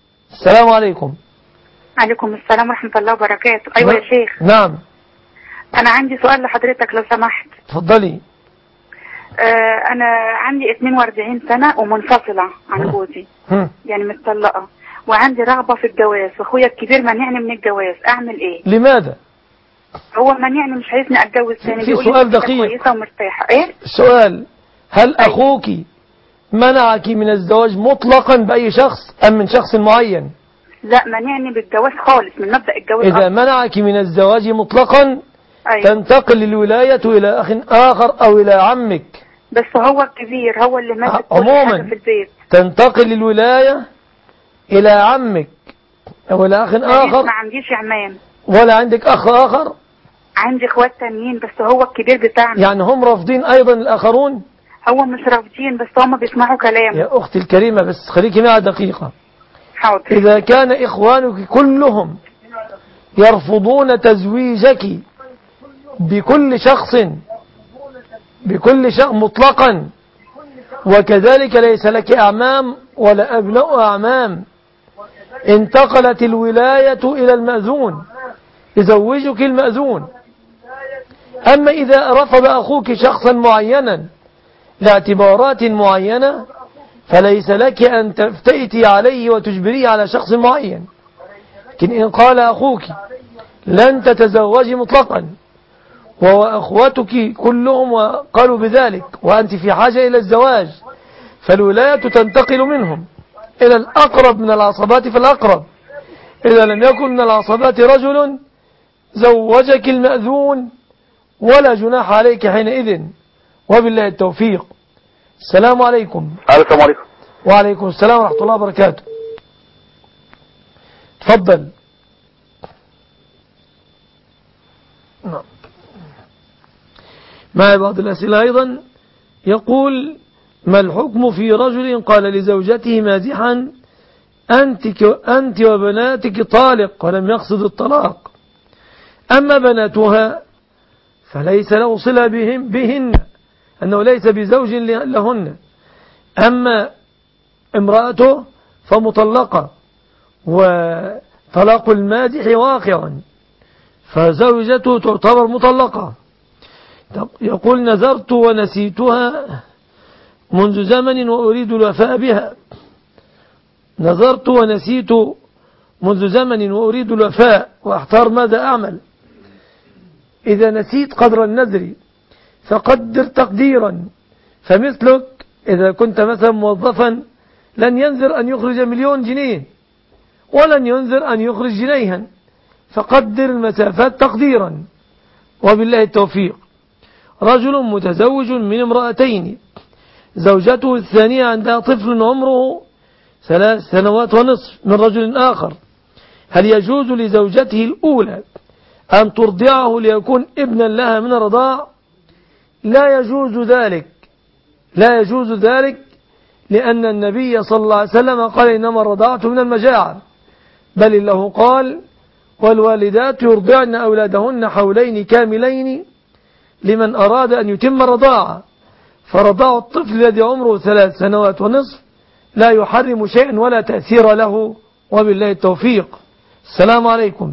السلام عليكم. عليكم السلام ورحمة الله وبركاته. أيوة يا شيخ. نعم. انا عندي سؤال لحضرتك لو سمحت. اتفضلي. انا عندي 42 سنة ومنفصلة عن جوزي، يعني متطلقة، وعندي رغبة في الجواز، واخويا الكبير منعني من الجواز، اعمل ايه؟ لماذا؟ هو منعني، مش عايزني اتجوز تاني. في سؤال دقيق كويسة ومرتاحة. ايه السؤال؟ هل اخوك منعك من الزواج مطلقا بأي شخص ام من شخص معين؟ لا، منعني بالجواز خالص، من مبدأ الجواز. اذا منعك من الزواج مطلقا تنتقل الولاية الى اخ اخر او الى عمك. بس هو الكبير، هو اللي ماسك كل حاجة في البيت. تنتقل الولاية الى عمك او الى اخ اخر. ما عنديش عمام. ولا عندك اخ اخر؟ عندي اخوات تانيين بس هو الكبير بتاعنا. يعني هم رافضين ايضا الاخرون؟ هو مش رافضين بس هم بيسمعوا كلامه. يا اختي الكريمة بس خليكي معي دقيقة. حاضر. اذا كان اخوانك كلهم يرفضون تزويجك بكل شخص مطلقا، وكذلك ليس لك أعمام ولا أبناء أعمام، انتقلت الولاية إلى المأذون، يزوجك المأذون. أما إذا رفض أخوك شخصا معينا لاعتبارات معينة فليس لك أن تفتئتي عليه وتجبريه على شخص معين. لكن إن قال أخوك لن تتزوجي مطلقا وأخوتك كلهم وقالوا بذلك وأنت في حاجة إلى الزواج، فالولاية تنتقل منهم إلى الأقرب من العصبات فالأقرب. إذا لم يكن من العصبات رجل زوجك المأذون ولا جناح عليك حينئذ، وبالله التوفيق. السلام عليكم. السلام عليكم. وعليكم السلام ورحمة الله وبركاته. تفضل. مع بعض الأسئلة أيضا يقول: ما الحكم في رجل قال لزوجته مازحا أنت وبناتك طالق ولم يقصد الطلاق، أما بناتها فليس له صلة بهن، أنه ليس بزوج لهن، أما امرأته فمطلقة وطلاق المازح واقع، فزوجته تعتبر مطلقة. يقول: نذرت ونسيتها منذ زمن وأريد الوفاء بها. نذرت ونسيت منذ زمن وأريد الوفاء وأحتار ماذا أعمل. إذا نسيت قدر النذر فقدر تقديرا، فمثلك إذا كنت مثلا موظفا لن ينذر أن يخرج 1,000,000 جنيه ولن ينذر أن يخرج جنيها، فقدر المسافات تقديرا، وبالله التوفيق. رجل متزوج من امرأتين، زوجته الثانية عندها طفل عمره 3 سنوات ونصف من رجل آخر، هل يجوز لزوجته الأولى أن ترضعه ليكون ابنا لها من الرضاع؟ لا يجوز ذلك، لا يجوز ذلك، لأن النبي صلى الله عليه وسلم قال: إنما الرضاعة من المجاعة، بل الله قال: والوالدات يرضعن أولادهن حولين كاملين لمن أراد أن يتم الرضاعة. فرضاع الطفل الذي عمره 3 سنوات ونصف لا يحرم شيئا ولا تأثير له، وبالله التوفيق. السلام عليكم.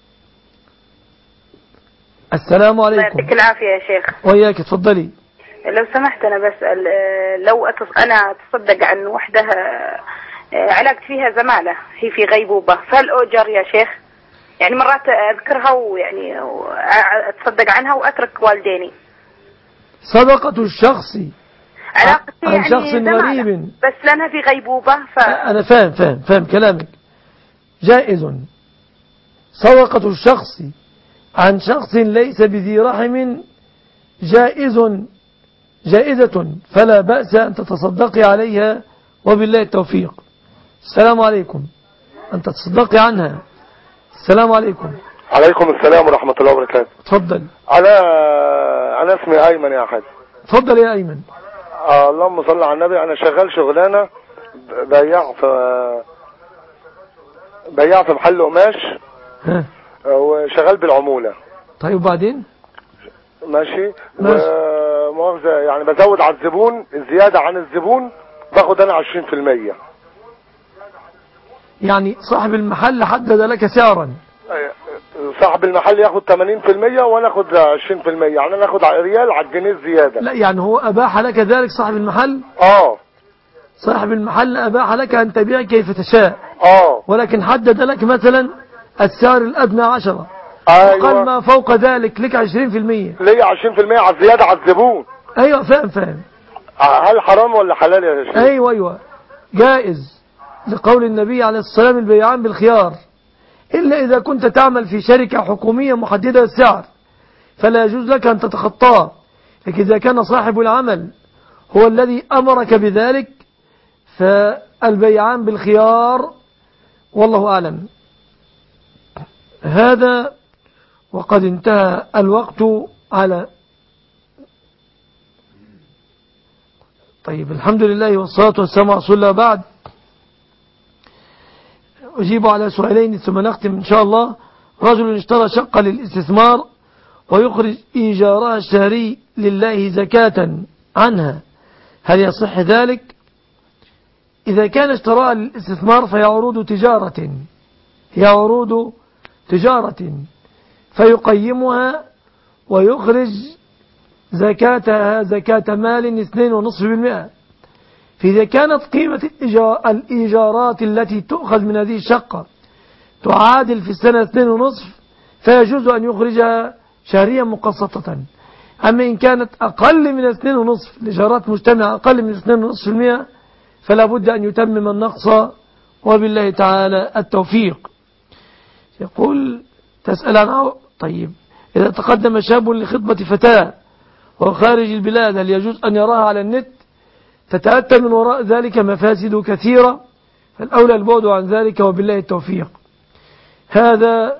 السلام عليكم. الله يعطيك العافية يا شيخ. وإياك، تفضلي. لو سمحت أنا بسأل، لو أنا أتصدق عن وحدة علاقت فيها زمالة، هي في غيبوبة، فهل أؤجر يا شيخ؟ يعني مرات أذكرها ويعني أتصدق عنها وأترك والديني. صدقة الشخص علاقتي عن يعني شخص غريب، بس لأنها في غيبوبة أنا فاهم كلامك، جائز. صدقة الشخص عن شخص ليس بذي رحم جائزة، فلا بأس أن تتصدقي عليها، وبالله التوفيق. السلام عليكم. أن تتصدقي عنها. السلام عليكم. عليكم السلام ورحمة الله وبركاته. تفضل. أنا اسمي أيمن يا أخي. تفضل يا أيمن. اللهم صل على النبي. أنا شغال شغلانة بياع في محل قماش، وشغال بالعمولة. طيب وبعدين؟ ماشي. ومؤاخذة يعني بزود على الزبون، الزيادة عن الزبون باخد أنا 20%. يعني صاحب المحل حدد لك سعرا؟ صاحب المحل ياخد 80% وانا اخد 20%، يعني انا اخد ريال على الجنيه زيادة. لا يعني هو اباح لك ذلك صاحب المحل؟ صاحب المحل اباح لك ان تبيع كيف تشاء، ولكن حدد لك مثلا السعر الادنى 10. أيوة. وقال ما فوق ذلك لك 20%. ليه 20% على الزيادة على الزبون؟ ايوه فاهم. هل حرام ولا حلال يا شيخ؟ ايوه جائز، لقول النبي عليه الصلاة والسلام البيعان بالخيار، إلا إذا كنت تعمل في شركة حكومية محددة السعر فلا يجوز لك أن تتخطاه. لكن إذا كان صاحب العمل هو الذي أمرك بذلك فالبيعان بالخيار، والله أعلم. هذا وقد انتهى الوقت على طيب الحمد لله والصلاة والسلام على رسول الله. بعد أجيب على سؤالين ثم نختم إن شاء الله. رجل اشترى شقة للاستثمار ويخرج إيجارها الشهري لله زكاة عنها، هل يصح ذلك؟ إذا كان اشتراها للاستثمار فهي عروض تجارة فيقيمها ويخرج زكاتها زكاة مال 2.5%. فإذا كانت قيمة الإيجارات التي تؤخذ من هذه الشقة تعادل في السنة 2.5 فيجوز أن يخرجها شهريا مقسطة. أما إن كانت أقل من 2.5، الإيجارات مجتمعة أقل من 2.5%، فلا بد أن يتمم النقص، وبالله تعالى التوفيق. يقول تسأل عنه. طيب إذا تقدم شاب لخطبة فتاة وهو خارج البلاد هل يجوز أن يراها على النت؟ تتأتى من وراء ذلك مفاسد كثيرة، فالأولى البعد عن ذلك، وبالله التوفيق. هذا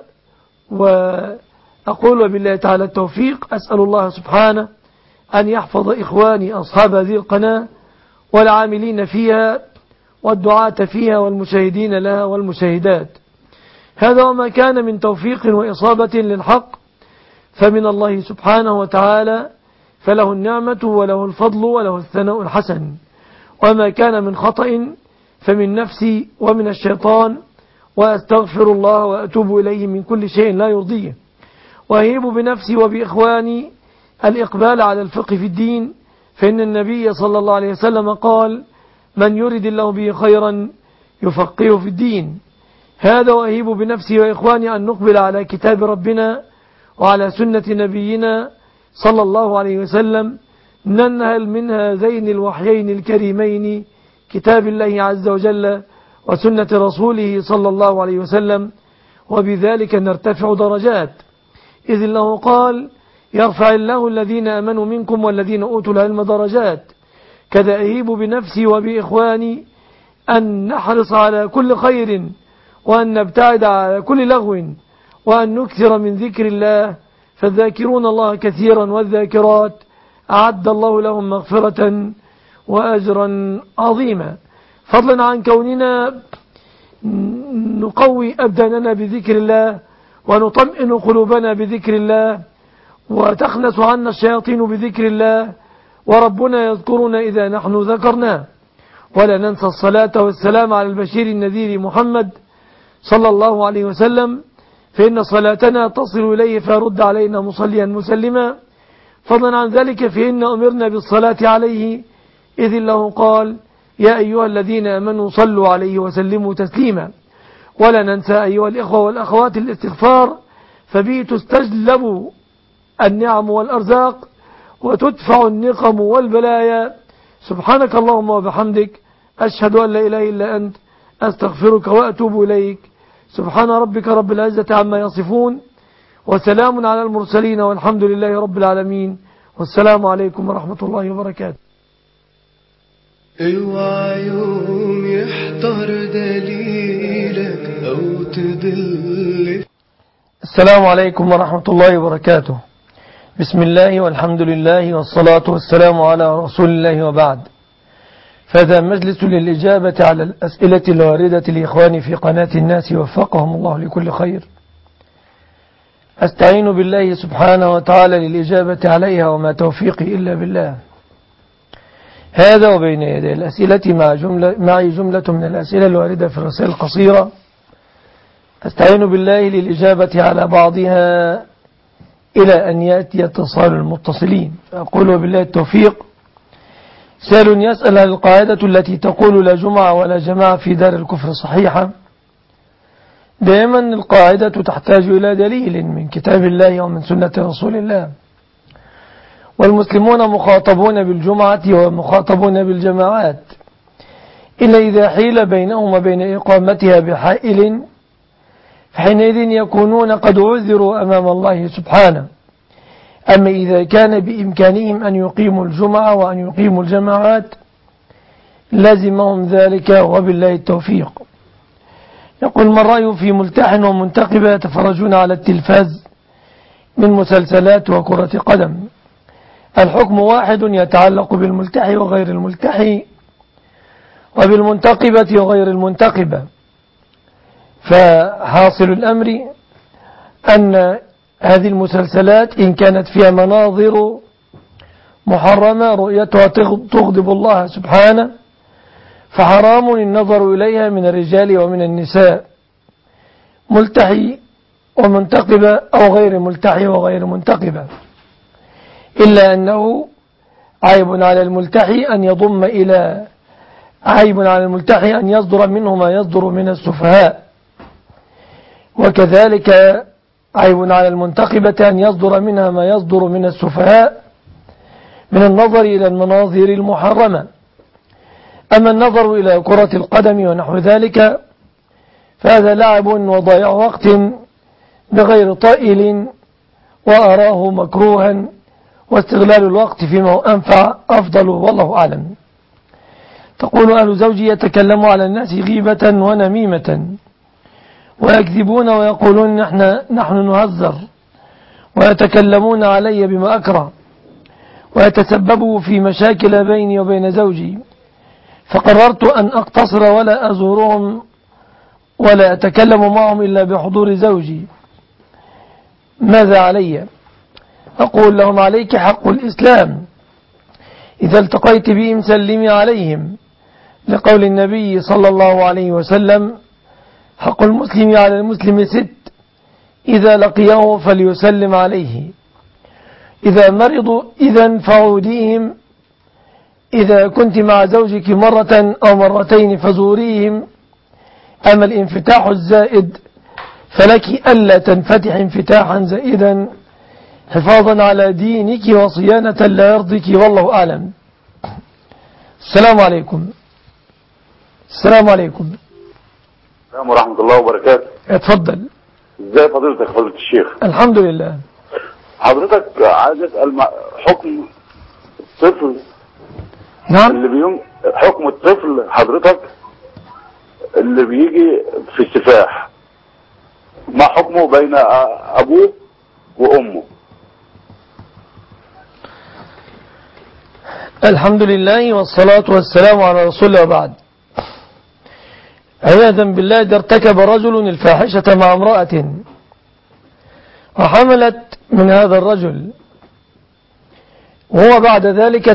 وأقول وبالله تعالى التوفيق. أسأل الله سبحانه أن يحفظ إخواني أصحاب هذه القناة والعاملين فيها والدعاة فيها والمشاهدين لها والمشاهدات. هذا وما كان من توفيق وإصابة للحق فمن الله سبحانه وتعالى، فله النعمة وله الفضل وله الثناء الحسن. وما كان من خطأ فمن نفسي ومن الشيطان، وأستغفر الله وأتوب إليه من كل شيء لا يرضيه. وأهيب بنفسي وبإخواني الإقبال على الفقه في الدين، فإن النبي صلى الله عليه وسلم قال: من يرد الله به خيرا يفقهه في الدين. هذا وأهيب بنفسي وإخواني أن نقبل على كتاب ربنا وعلى سنة نبينا صلى الله عليه وسلم، ننهل من هذين الوحيين الكريمين، كتاب الله عز وجل وسنة رسوله صلى الله عليه وسلم، وبذلك نرتفع درجات، إذ الله قال: يرفع الله الذين آمنوا منكم والذين أوتوا العلم درجات. كذا أهيب بنفسي وبإخواني أن نحرص على كل خير، وأن نبتعد على كل لغو، وأن نكثر من ذكر الله، فالذاكرون الله كثيرا والذاكرات أعد الله لهم مغفرة وأجرا عظيما. فضلا عن كوننا نقوي أبداننا بذكر الله ونطمئن قلوبنا بذكر الله، وتخلص عنا الشياطين بذكر الله، وربنا يذكرنا إذا نحن ذكرناه. ولا ننسى الصلاة والسلام على البشير النذير محمد صلى الله عليه وسلم، فإن صلاتنا تصل إليه فيرد علينا مصليا مسلما. فضلا عن ذلك فإن أمرنا بالصلاة عليه، إذ الله قال: يا أيها الذين آمنوا صلوا عليه وسلموا تسليما. ولا ننسى أيها الإخوة والأخوات الاستغفار، فبه تستجلب النعم والأرزاق وتدفع النقم والبلايا. سبحانك اللهم وبحمدك، أشهد أن لا إله إلا أنت، أستغفرك وأتوب إليك. سبحان ربك رب العزة عما يصفون، وسلام على المرسلين، والحمد لله رب العالمين، والسلام عليكم ورحمة الله وبركاته. اوعى يوم يحضر دليلك أو تضل. السلام عليكم ورحمة الله وبركاته. بسم الله والحمد لله والصلاة والسلام على رسول الله، وبعد. فهذا مجلس للإجابة على الأسئلة الواردة لإخواني في قناة الناس، وفقهم الله لكل خير. أستعين بالله سبحانه وتعالى للإجابة عليها، وما توفيقي إلا بالله. هذا وبين يدي الأسئلة معي جملة من الأسئلة الواردة في الرسائل القصيرة أستعين بالله للإجابة على بعضها إلى أن يأتي اتصال المتصلين، فأقول بالله التوفيق. سائل يسأل عن القاعدة التي تقول لا جمعة ولا جماعة في دار الكفر صحيحة. دائما القاعدة تحتاج إلى دليل من كتاب الله ومن سنة رسول الله، والمسلمون مخاطبون بالجمعة ومخاطبون بالجماعات، إلا إذا حيل بينهم وبين إقامتها بحائل، فحينئذ يكونون قد عذروا أمام الله سبحانه. أما إذا كان بإمكانهم أن يقيموا الجمعة وأن يقيموا الجماعات لازمهم ذلك، وبالله التوفيق. يقول: من رأيه في ملتحن ومنتقبة يتفرجون على التلفاز من مسلسلات وكرة قدم، الحكم واحد يتعلق بالملتحي وغير الملتحي وبالمنتقبة وغير المنتقبة. فحاصل الأمر أن هذه المسلسلات إن كانت فيها مناظر محرمة رؤيتها تغضب الله سبحانه، فحرام النظر إليها من الرجال ومن النساء، ملتحي ومنتقبة أو غير ملتحي وغير منتقبة، إلا أنه عيب على الملتحي أن يضم إلى عيب على الملتحي أن يصدر منه ما يصدر من السفهاء، وكذلك عيب على المنتقبة أن يصدر منها ما يصدر من السفهاء من النظر إلى المناظر المحرمة. أما النظر إلى كرة القدم ونحو ذلك فهذا لعب وضياع وقت بغير طائل، وأراه مكروها، واستغلال الوقت فيما هو أنفع أفضل، والله أعلم. تقول: أهل زوجي يتكلم على الناس غيبة ونميمة ويكذبون ويقولون نحن نهزر، ويتكلمون علي بما أكره، ويتسببوا في مشاكل بيني وبين زوجي، فقررت أن أقتصر ولا أزورهم ولا أتكلم معهم إلا بحضور زوجي، ماذا علي؟ أقول لهم: عليك حق الإسلام، إذا التقيت بهم سلمي عليهم، لقول النبي صلى الله عليه وسلم: حق المسلم على المسلم 6، إذا لقيه فليسلم عليه، إذا مرضوا إذا فعوديهم، إذا كنت مع زوجك مرة أو مرتين فزوريهم. أما الانفتاح الزائد فلك ألا تنفتح انفتاحا زائدا حفاظا على دينك وصيانة لا يرضيك، والله أعلم. السلام عليكم. السلام عليكم. السلام ورحمة الله وبركاته. اتفضل. ازاي فضيلتك فضيلة الشيخ؟ الحمد لله. حضرتك عايز اسأل حكم الطفل. نعم. حكم الطفل حضرتك اللي بيجي في السفاح، ما حكمه بين ابوه وامه؟ الحمد لله والصلاة والسلام على رسول الله، وبعد. عياذا بالله، إذا ارتكب رجل الفاحشة مع امرأة وحملت من هذا الرجل، وهو بعد ذلك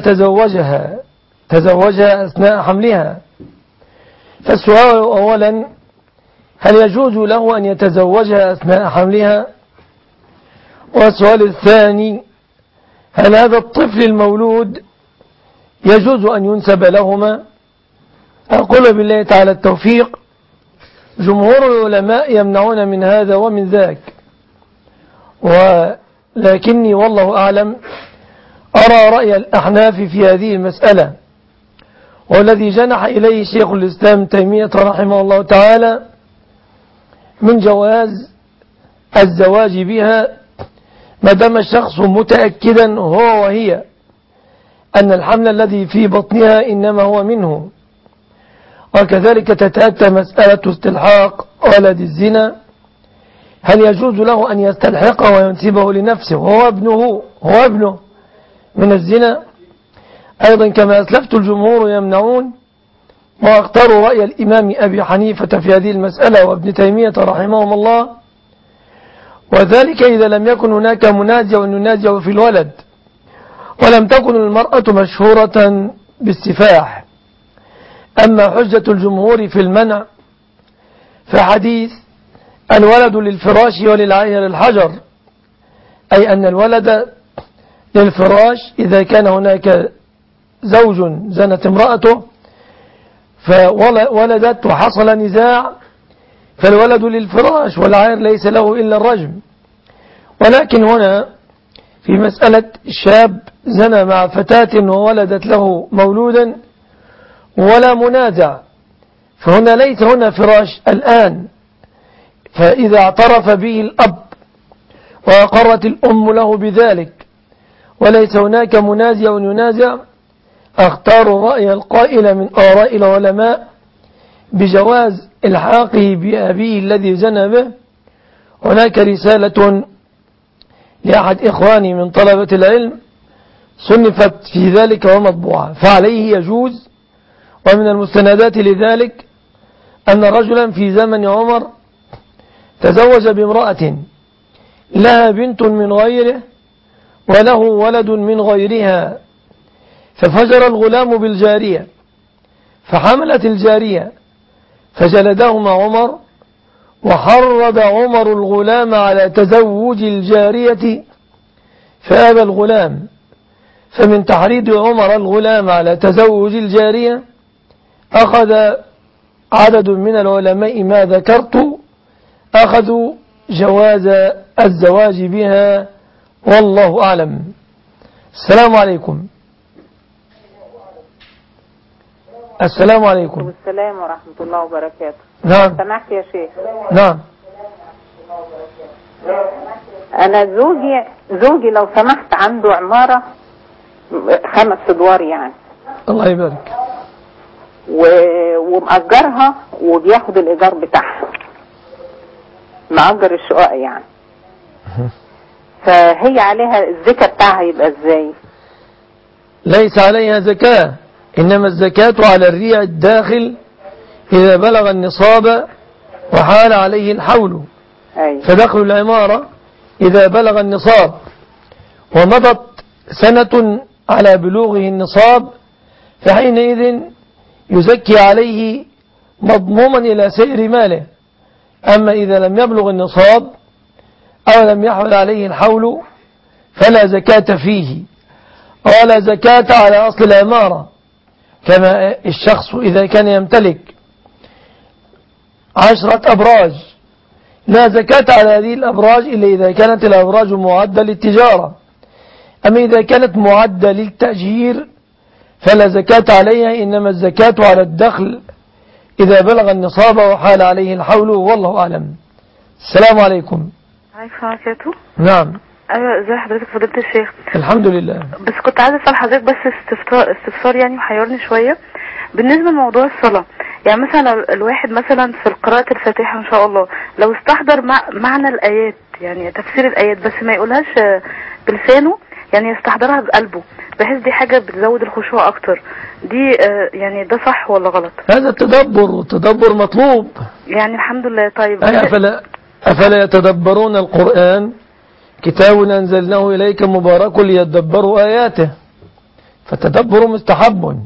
تزوجها أثناء حملها، فالسؤال أولا: هل يجوز له أن يتزوجها أثناء حملها؟ والسؤال الثاني: هل هذا الطفل المولود يجوز أن ينسب لهما؟ أقول بالله تعالى التوفيق. جمهور العلماء يمنعون من هذا ومن ذاك، ولكني والله أعلم أرى رأي الأحناف في هذه المسألة، والذي جنح إليه شيخ الإسلام تيمية رحمه الله تعالى من جواز الزواج بها ما دام الشخص متأكدا هو وهي أن الحمل الذي في بطنها إنما هو منه. وكذلك تتأتى مسألة استلحاق ولد الزنا، هل يجوز له أن يستلحقه وينسبه لنفسه وهو ابنه من الزنا؟ أيضا كما أسلفت الجمهور يمنعون، واختاروا رأي الإمام أبي حنيفة في هذه المسألة وابن تيمية رحمهم الله، وذلك إذا لم يكن هناك منازع ينازع في الولد، ولم تكن المرأة مشهورة بالسفاح. أما حجة الجمهور في المنع فحديث الولد للفراش وللعين للحجر، أي أن الولد للفراش إذا كان هناك زوج زنت امرأته فولدت وحصل نزاع، فالولد للفراش والعير ليس له إلا الرجم. ولكن هنا في مسألة شاب زنى مع فتاة وولدت له مولودا ولا منازع، فهنا ليس هنا فراش الآن، فإذا اعترف به الأب وأقرت الأم له بذلك وليس هناك منازع ينازع، اختار الرأي القائل من آراء العلماء بجواز الحاقه بأبيه الذي زنى به. هناك رسالة لأحد إخواني من طلبة العلم صنفت في ذلك ومطبوعة، فعليه يجوز. ومن المستندات لذلك أن رجلا في زمن عمر تزوج بامرأة لها بنت من غيره وله ولد من غيرها، ففجر الغلام بالجارية فحملت الجارية فجلدهما عمر، وحرض عمر الغلام على تزوج الجارية فأبى الغلام، فمن تحريض عمر الغلام على تزوج الجارية أخذ عدد من العلماء ما ذكرت، أخذوا جواز الزواج بها والله أعلم. السلام عليكم. السلام عليكم. السلام ورحمة الله وبركاته. نعم. سمعت يا شيخ؟ نعم. أنا زوجي لو سمحت عنده عمارة 5 أدوار يعني. الله يبارك. ومأجرها وبياخد الإيجار بتاعها، مأجر الشقق يعني. فهي عليها الزكاة بتاعها يبقى ازاي؟ ليس عليها زكاة، إنما الزكاة على الريع الداخل إذا بلغ النصاب وحال عليه الحول. فدخل العمارة إذا بلغ النصاب ومضت سنة على بلوغه النصاب فحينئذ يزكي عليه مضموما إلى سائر ماله. أما إذا لم يبلغ النصاب أو لم يحول عليه الحول فلا زكاة فيه، ولا زكاة على أصل العمارة، كما الشخص إذا كان يمتلك 10 أبراج لا زكاة على هذه الأبراج إلا إذا كانت الأبراج معدة للتجارة. أما إذا كانت معدة للتأجير فلا زكاة عليها، إنما الزكاة على الدخل إذا بلغ النصاب وحال عليه الحول والله أعلم. السلام عليكم. عليكم وبركاته. نعم. أيوة، ازي حضرتك فضيلة الشيخ؟ الحمد لله. بس كنت عايزة أسأل حضرتك بس استفسار يعني محيرني شوية بالنسبة لموضوع الصلاة. يعني مثلا الواحد مثلا في قراءة الفاتحة إن شاء الله لو استحضر معنى الآيات يعني تفسير الآيات بس ما يقولهاش بلسانه، يعني يستحضرها بقلبه، بحيث دي حاجة بتزود الخشوع أكتر، دي يعني ده صح ولا غلط؟ هذا التدبر مطلوب يعني. الحمد لله. طيب أفلا يتدبرون القرآن؟ كتاب أنزلناه إليك مبارك ليتدبروا آياته، فالتدبر مستحب.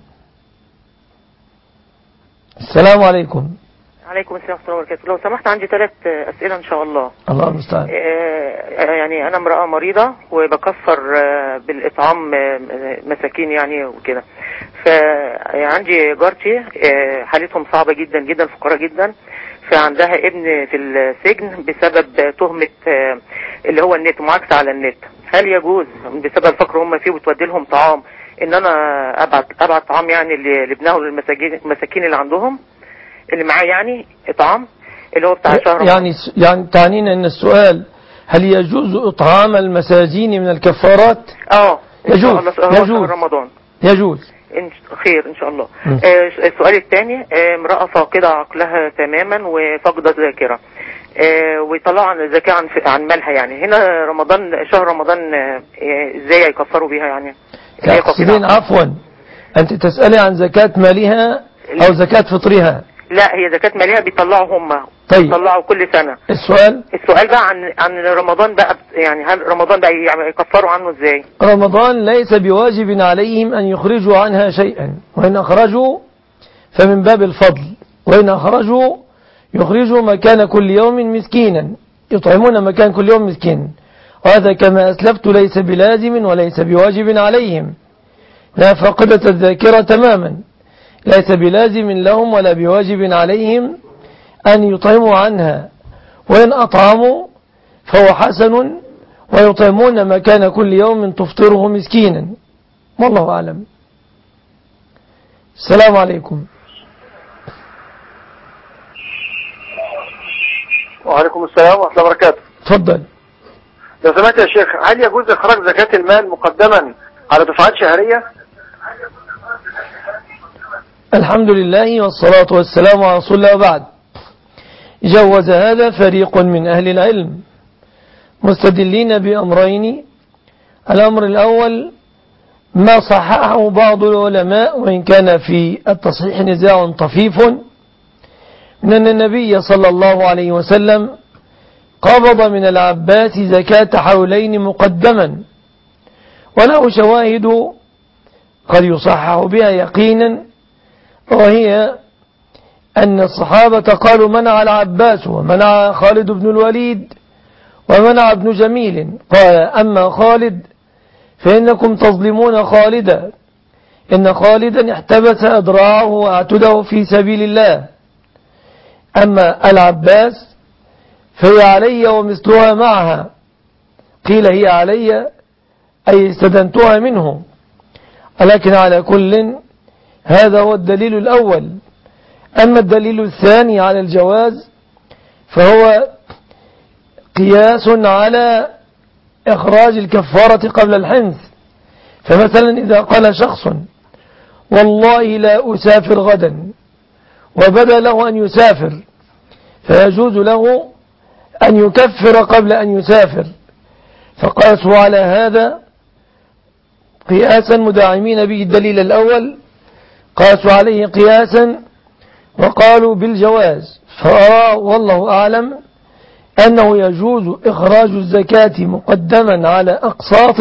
السلام عليكم. عليكم السلام ورحمة الله وبركاته. لو سمحت عندي 3 أسئلة إن شاء الله. الله المستعان. يعني أنا امرأة مريضة وبكفر بالإطعام مساكين يعني وكده، فعندي جارتي حالتهم صعبة جدا جدا، فقراء جدا، فعندها ابن في السجن بسبب تهمة اللي هو النت، معاكسة على النت. هل يجوز بسبب الفقر هم فيه وتودي لهم طعام ان انا ابعت طعام يعني لابنها والمساكين اللي عندهم اللي معاه يعني طعام اللي هو بتاع شهر يعني تعنينا ان السؤال هل يجوز اطعام المساجين من الكفارات؟ يجوز رمضان يجوز خير ان شاء الله. السؤال الثاني، امرأة فاقدة عقلها تماما وفاقدة ذاكرة، ويطلعوا عن الزكاة عن مالها، يعني هنا رمضان شهر رمضان ازاي يكفروا بيها يعني؟ تقصدين عفوا انت تسألي عن زكاة مالها او زكاة فطرها؟ لا، هي زكاة مالها بيطلعوا هم. طيب. بيطلعوا كل سنة. السؤال بقى عن رمضان بقى، يعني هل رمضان بقى يكفروا عنه ازاي؟ رمضان ليس بواجب عليهم ان يخرجوا عنها شيئا، وان اخرجوا فمن باب الفضل، وان اخرجوا يخرجوا مكان كل يوم مسكينا، يطعمون مكان كل يوم مسكين. وهذا كما أسلفت ليس بلازم وليس بواجب عليهم، لا فاقدة الذاكرة تماما، ليس بلازم لهم ولا بواجب عليهم أن يطعموا عنها، وإن أطعموا فهو حسن، ويطعمون مكان كل يوم تفطره مسكينا، والله أعلم. السلام عليكم. وعليكم السلام ورحمة الله وبركاته. تفضل. لو سمحت يا شيخ، هل يجوز إخراج زكاة المال مقدما على دفعات شهرية؟ الحمد لله والصلاة والسلام على رسول الله، وبعد. جوز هذا فريق من أهل العلم مستدلين بأمرين. الأمر الأول ما صححه بعض العلماء، وإن كان في التصحيح نزاع طفيف، من أن النبي صلى الله عليه وسلم قبض من العباس زكاة حولين مقدما، وله شواهد قد يصحح بها يقينا، وهي أن الصحابة قالوا منع العباس ومنع خالد بن الوليد ومنع ابن جميل، قال أما خالد فإنكم تظلمون خالدا، إن خالدا احتبس أدراعه وأعتده في سبيل الله، أما العباس فهي علي ومثلها معها، قيل هي علي أي استدنتها منه، ولكن على كل هذا هو الدليل الأول. أما الدليل الثاني على الجواز فهو قياس على إخراج الكفارة قبل الحنث. فمثلا إذا قال شخص والله لا أسافر غدا، وبدا له أن يسافر، فيجوز له أن يكفر قبل أن يسافر، فقاسوا على هذا قياسا مداعمين به الدليل الأول، قاسوا عليه قياسا وقالوا بالجواز. فأرى والله أعلم أنه يجوز إخراج الزكاة مقدما على أقساط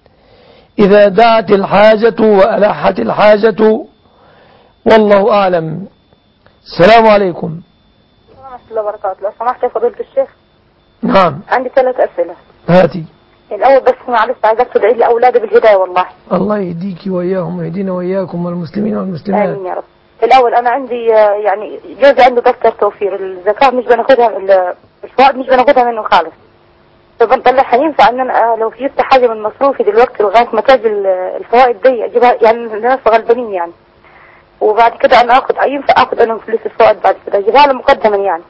إذا دعت الحاجة وألحت الحاجة، والله أعلم. السلام عليكم. ورحمة الله وبركاته. لو سمحت يا فضيلة الشيخ. نعم. عندي 3 أسئلة. هاتي. الأول بس معلش عايزك تدعي لي أولادي بالهداية والله. الله يهديك وإياهم ويهدينا وإياكم والمسلمين والمسلمات. آمين يا رب. الأول أنا عندي يعني جوزي عنده دفتر توفير، الزكاة مش بناخدها، الفوائد مش بناخدها منه خالص، فبنطلعها. ينفع أن أنا لو جبت حاجة من مصروفي دلوقتي لغاية ما تجي الفوائد دي أجيبها يعني الناس غلبانين يعني، وبعد كده أنا ينفع أخذ أنا فلوس الفوائد بعد كده أجيبها له مقدما يعني؟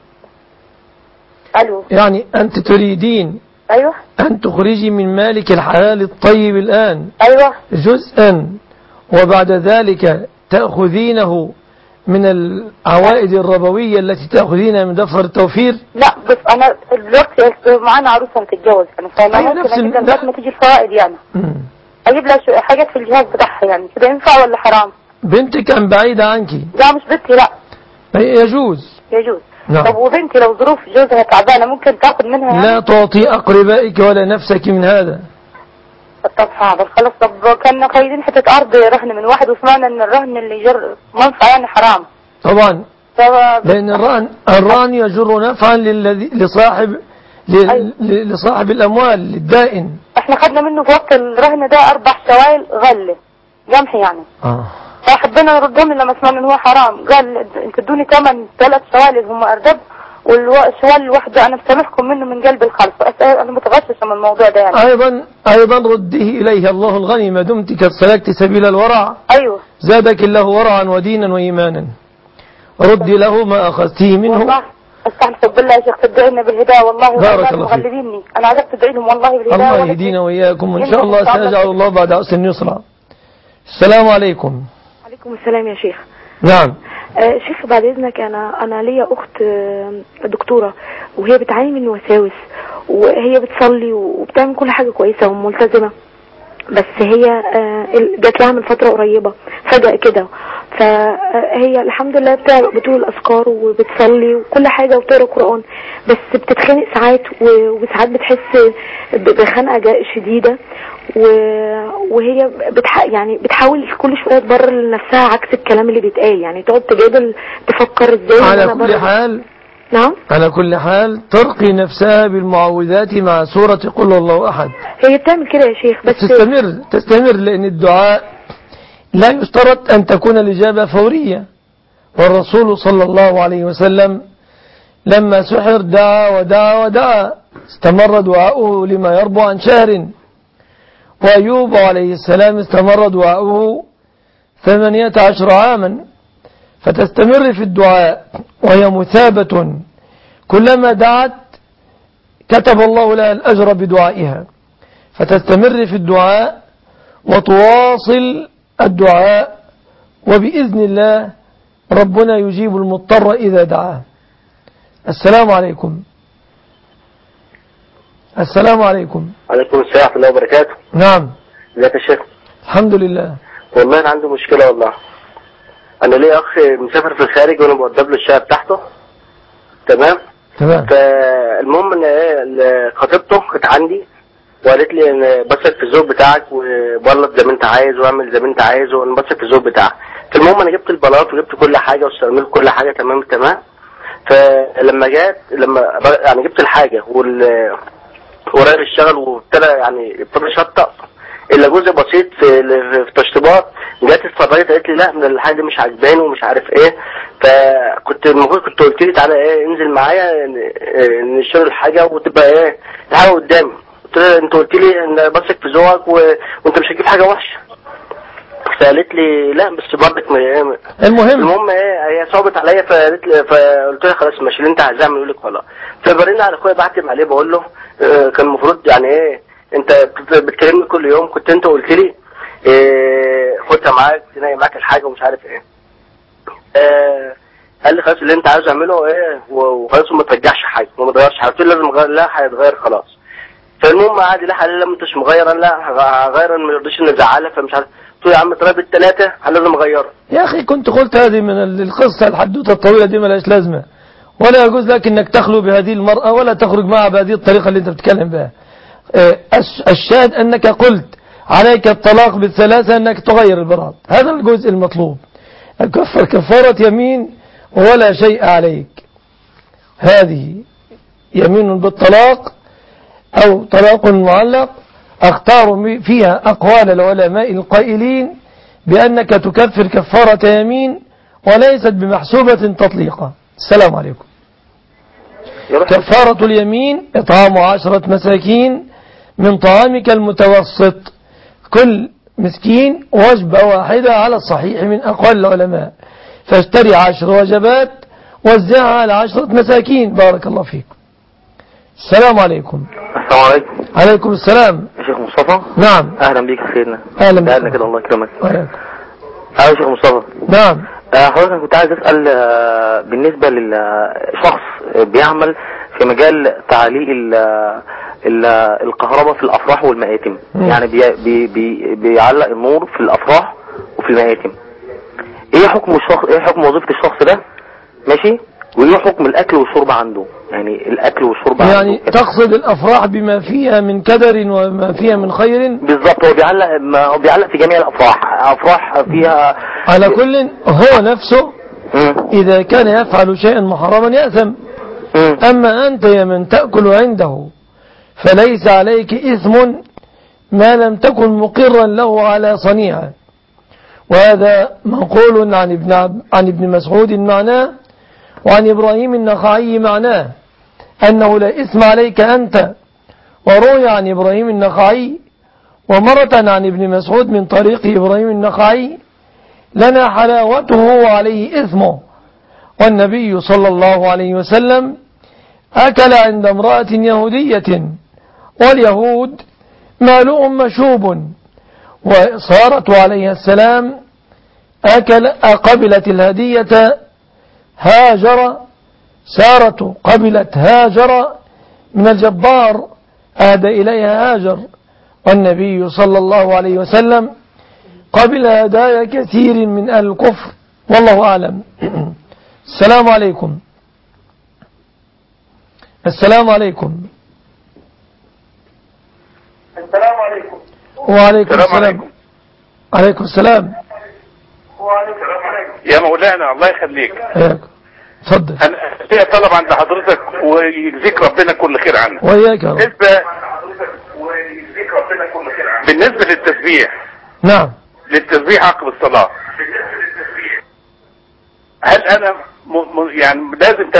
ألو. يعني أنت تريدين أيوة أن تخرجي من مالك الحلال الطيب الآن أيوة جزءا، وبعد ذلك تأخذينه من العوائد الربوية التي تأخذينها من دفتر التوفير؟ لا بس أنا دلوقتي معانا عروسة هتتجوز يعني، فما ممكن أجيب لها ما تيجي الفوائد يعني أجيب لها حاجات في الجهاز بتاعها يعني، كده ينفع ولا حرام؟ بنتك أم بعيدة عنك؟ لا مش بنتي، لا يجوز. نعم. طب وبنتي لو ظروف جوزها تعبانة ممكن تاخذ منها يعني؟ لا تعطي أقربائك ولا نفسك من هذا. طب حاضر خلاص. طب كنا قايدين حتة أرض رهن من واحد، وسمعنا إن الرهن اللي يجر منفعة يعني حرام. طبعا لأن الرهن يجر نفعا لصاحب الأموال للدائن. احنا خدنا منه في وقت الرهن ده 4 شوائل غلة جمح يعني، فحبينا نردهم لما سمعنا ان هو حرام. قال انت ادوني 3 شوائل اللي هم أردب، والشوال الواحدة أنا بسامحكم منه من قلب الخلف. أنا متغششة من الموضوع ده يعني. أيضا رده إليه الله الغني، ما دمت قد سلكت سبيل الورع. أيوة زادك الله ورعا ودينا وإيمانا، ردي له ما أخذتيه منه. والله استحلف بالله يا شيخ تدعينا بالهداية والله، بارك الله فيك. مغلبيني أنا عايزك تدعي لهم والله بالهداية. الله يهدينا وإياكم، وإن شاء الله سيجعل الله بعد عسر يسرا. السلام عليكم. عليكم السلام يا شيخ. نعم. شيخ بعد إذنك، أنا ليا أخت دكتورة، وهي بتعاني من وساوس، وهي بتصلي وبتعمل كل حاجة كويسة وملتزمة، بس هي جات لها من فترة قريبة فجأة كده. فهي الحمد لله بتقول الأذكار وبتصلي وكل حاجة وبتقرأ قرآن، بس بتتخنق ساعات، وساعات بتحس بخنقة شديدة، وهي يعني بتحاول كل شوية تبرر لنفسها عكس الكلام اللي بيتقال، يعني تقعد تجادل تفكر ازاي. على كل حال نعم. على كل حال ترقي نفسها بالمعوذات مع سورة قل الله أحد. هي بتعمل كده يا شيخ بس تستمر لأن الدعاء لا يشترط أن تكون الإجابة فورية. والرسول صلى الله عليه وسلم لما سحر دعا ودعا ودعا استمر دعاؤه لما يربو عن شهر. وأيوب عليه السلام استمر دعاؤه 18 عاما. فتستمر في الدعاء وهي مثابة، كلما دعت كتب الله لها الأجر بدعائها، فتستمر في الدعاء وتواصل الدعاء، وبإذن الله ربنا يجيب المضطر إذا دعاه. السلام عليكم. السلام عليكم. عليكم السلام ورحمة الله وبركاته. نعم. ازيك يا شيخ؟ الحمد لله. والله أنا عندي مشكلة والله. أنا ليا أخ مسافر في الخارج وأنا بوضب له الشقة بتاعته. تمام؟ فالمهم إن خطيبته كانت عندي وقالت لي إن بثق في الزوج بتاعك وبلط زي ما أنت عايز واعمل زي ما أنت عايز وأنا بثق في الزوج بتاعك. فالمهم أنا جبت البلاط وجبت كل حاجة واستعملت كل حاجة تمام. فلما يعني جبت الحاجة وراير اشتغل وابتدى يشطق الا جزء بسيط في التشطيبات. جت اتفرجت قالت لي لا من الحاجه دي مش عجباني ومش عارف ايه. فكنت المفروض كنت قلت لي تعالى انزل معايا نشتري الحاجه وتبقى الحاجه قدامي. قلت لها انت قلت لي ان بثق في ذوقك وانت مش هتجيب حاجه وحشه. فقالت لي لا بس برضك المهم هي صعبت عليا. فقلت لها خلاص ماشي اللي انت عايزاه اعمله لك خلاص. فبرن على اخويا بعتم عليه بقول له كان المفروض انت بتكلمني كل يوم كنت انت قلت لي خدها معاك تنقي معاك الحاجه ومش عارف ايه. قال لي خلاص اللي انت عايز اعمله وخلاص وما ترجعش حاجه وما تغيرش حاجه. قلت له لازم اغير. لا هيتغير خلاص. فالمهم قعد لا حلال لما انتش مغير. لا هغير ما يرضيش ان ازعلها فمش عارف. قلت له يا عم طلب الثلاثه لازم اغيرها. يا اخي كنت قلت هذه من القصه الحدوته الطويله دي مالهاش لازمه، ولا يجوز لك انك تخلو بهذه المرأة ولا تخرج معها بهذه الطريقة اللي انت بتتكلم بها. الشاهد انك قلت عليك الطلاق بالثلاثة انك تغير البراءة. هذا الجزء المطلوب. كفارة يمين ولا شيء عليك. هذه يمين بالطلاق او طلاق معلق اختار فيها اقوال العلماء القائلين بانك تكفر كفارة يمين وليست بمحسوبة تطليقا. السلام عليكم. كفارة اليمين إطعام 10 مساكين من طعامك المتوسط، كل مسكين وجبة واحدة على الصحيح من أقوال العلماء. فاشتري 10 وجبات وزعها على 10 مساكين. بارك الله فيكم. السلام عليكم. السلام عليكم. عليكم السلام. يا شيخ مصطفى. نعم. أهلا بيك سيدنا. أهلا بك. أهلا كده الله يكرمك. أهلا يا شيخ مصطفى. نعم. حضرتك كنت عايز أسأل بالنسبة للشخص بيعمل في مجال تعليق الكهرباء في الأفراح والمآتم. يعني بيعلق النور في الأفراح وفي المآتم. ايه حكم وظيفة الشخص ده؟ ماشي. وايه حكم الأكل والشرب عنده؟ يعني الأكل والشرب عنده يعني تقصد الأفراح بما فيها من كدر وما فيها من خير؟ بالضبط. هو بيعلق في جميع الأفراح. أفراح فيها على كل هو نفسه إذا كان يفعل شيئا محرما يأثم. أما أنت يا من تأكل عنده فليس عليك إثم ما لم تكن مقرا له على صنيعه. وهذا منقول عن ابن مسعود معناه، وعن إبراهيم النخعي معناه أنه لا إثم عليك أنت. وروي عن إبراهيم النخعي ومرة عن ابن مسعود من طريق إبراهيم النخعي لنا حلاوته وعليه إثمه. والنبي صلى الله عليه وسلم أكل عند امرأة يهودية واليهود مالؤهم مشوب، وصارت عليها السلام قبلت الهدية هاجر، سارت قبلت هاجر من الجبار أهدى إليها هاجر. والنبي صلى الله عليه وسلم قبل هدايا كثير من أهل الكفر والله أعلم. السلام عليكم. السلام عليكم. السلام عليكم. وعليكم السلام. عليكم السلام. وعليكم السلام. يا مولانا الله يخليك. تفضل. أنا ليا طلب عند حضرتك ويجزيك ربنا كل خير عنك. وإياك يا رب. بالنسبة للتسبيح. نعم. للتسبيح عقب الصلاة. هل أنا يعني لازم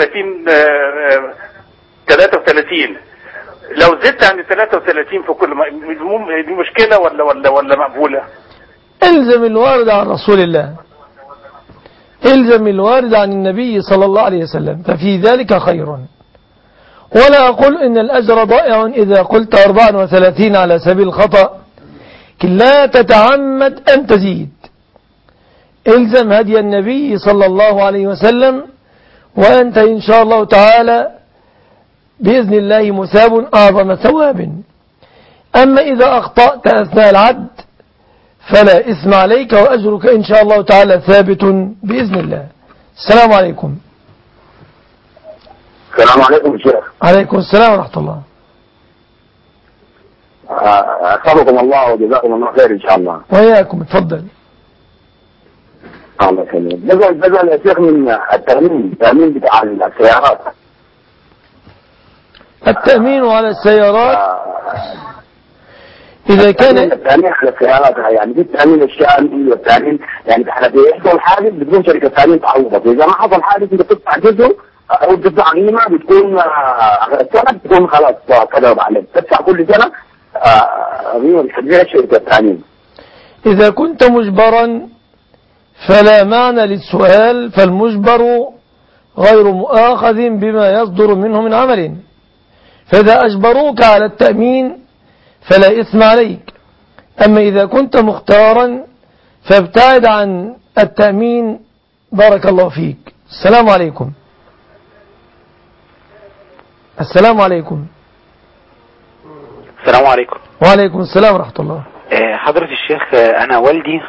33 لو زدت عن 33 في كل دي مشكلة ولا مقبولة؟ الزم الوارد عن رسول الله، الزم الوارد عن النبي صلى الله عليه وسلم، ففي ذلك خير. ولا أقول إن الأجر ضائع إذا قلت 34 على سبيل الخطأ، لا تتعمد أن تزيد. الزم هدي النبي صلى الله عليه وسلم، وأنت إن شاء الله تعالى بإذن الله مثاب أعظم ثواب. أما إذا أخطأت أثناء العد فلا إثم عليك، وأجرك إن شاء الله تعالى ثابت بإذن الله. السلام عليكم. السلام عليكم شيخ. عليكم السلام ورحمة الله. أسألكم الله وجزاكم الله خير إن شاء الله. وإياكم. اتفضل. الله يسلمك. بدل يا شيخ من التأمين بتاع السيارات. التأمين على السيارات إذا كان التأمين على السيارات يعني في التأمين الشامل والتأمين يعني في يحصل حادث بتكون شركة تأمين تعوضك، إذا ما حصل حادث أنت بتدفع جزء أو بتدفع قيمة بتكون السنة بتكون خلاص كذا عليك تدفع كل سنة قيمة بتحددها شركة تأمين. إذا كنت مجبرا فلا معنى للسؤال، فالمجبر غير مؤاخذ بما يصدر منه من عمل، فإذا أجبروك على التأمين فلا إثم عليك. أما إذا كنت مختارا فابتعد عن التأمين. بارك الله فيك. السلام عليكم. السلام عليكم. السلام عليكم. وعليكم السلام ورحمة الله. حضرة الشيخ، أنا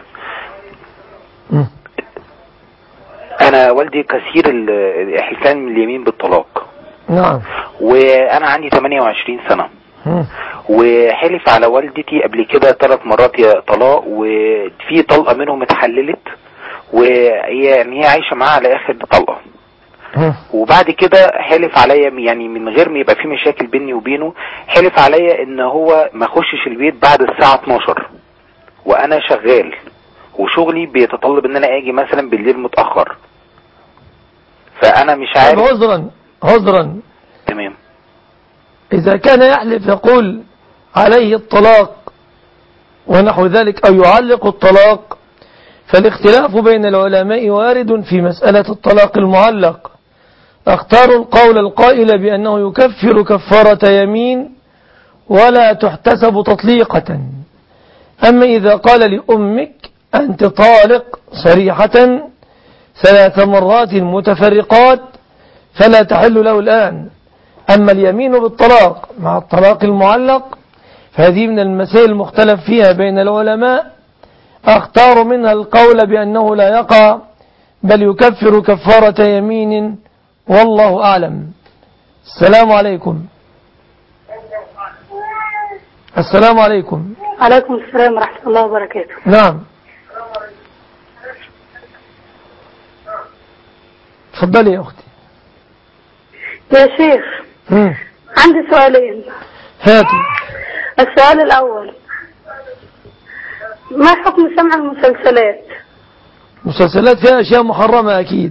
والدي كثير الحلفان من اليمين بالطلاق. نعم. وأنا عندي 28 سنة. وحلف على والدتي قبل كده 3 مرات طلاق، وفي طلقة منهم اتحللت، وهي عايشة معاه على آخر طلقة. وبعد كده حلف عليا يعني من غير ما يبقى في مشاكل بيني وبينه، حلف عليا ان هو ما اخشش البيت بعد الساعة 12 وانا شغال، وشغلي بيتطلب ان انا اجي مثلا بالليل متأخر، فانا مش عارف. عذرا. تمام. إذا كان يحلف يقول عليه الطلاق ونحو ذلك أو يعلق الطلاق، فالاختلاف بين العلماء وارد في مسألة الطلاق المعلق. اختاروا القول القائل بأنه يكفر كفارة يمين ولا تحتسب تطليقة. أما إذا قال لأمك أنت طالق صريحة 3 مرات متفرقات فلا تحل له الآن. أما اليمين بالطلاق مع الطلاق المعلق فهذه من المسائل المختلف فيها بين العلماء، أختار منها القول بأنه لا يقع بل يكفر كفارة يمين، والله أعلم. السلام عليكم. السلام عليكم. عليكم السلام ورحمة الله وبركاته. نعم. تفضلي يا أختي. يا شيخ عندي سؤالين. هاتي. السؤال الأول، ما حكم سمع المسلسلات؟ مسلسلات فيها أشياء محرمة أكيد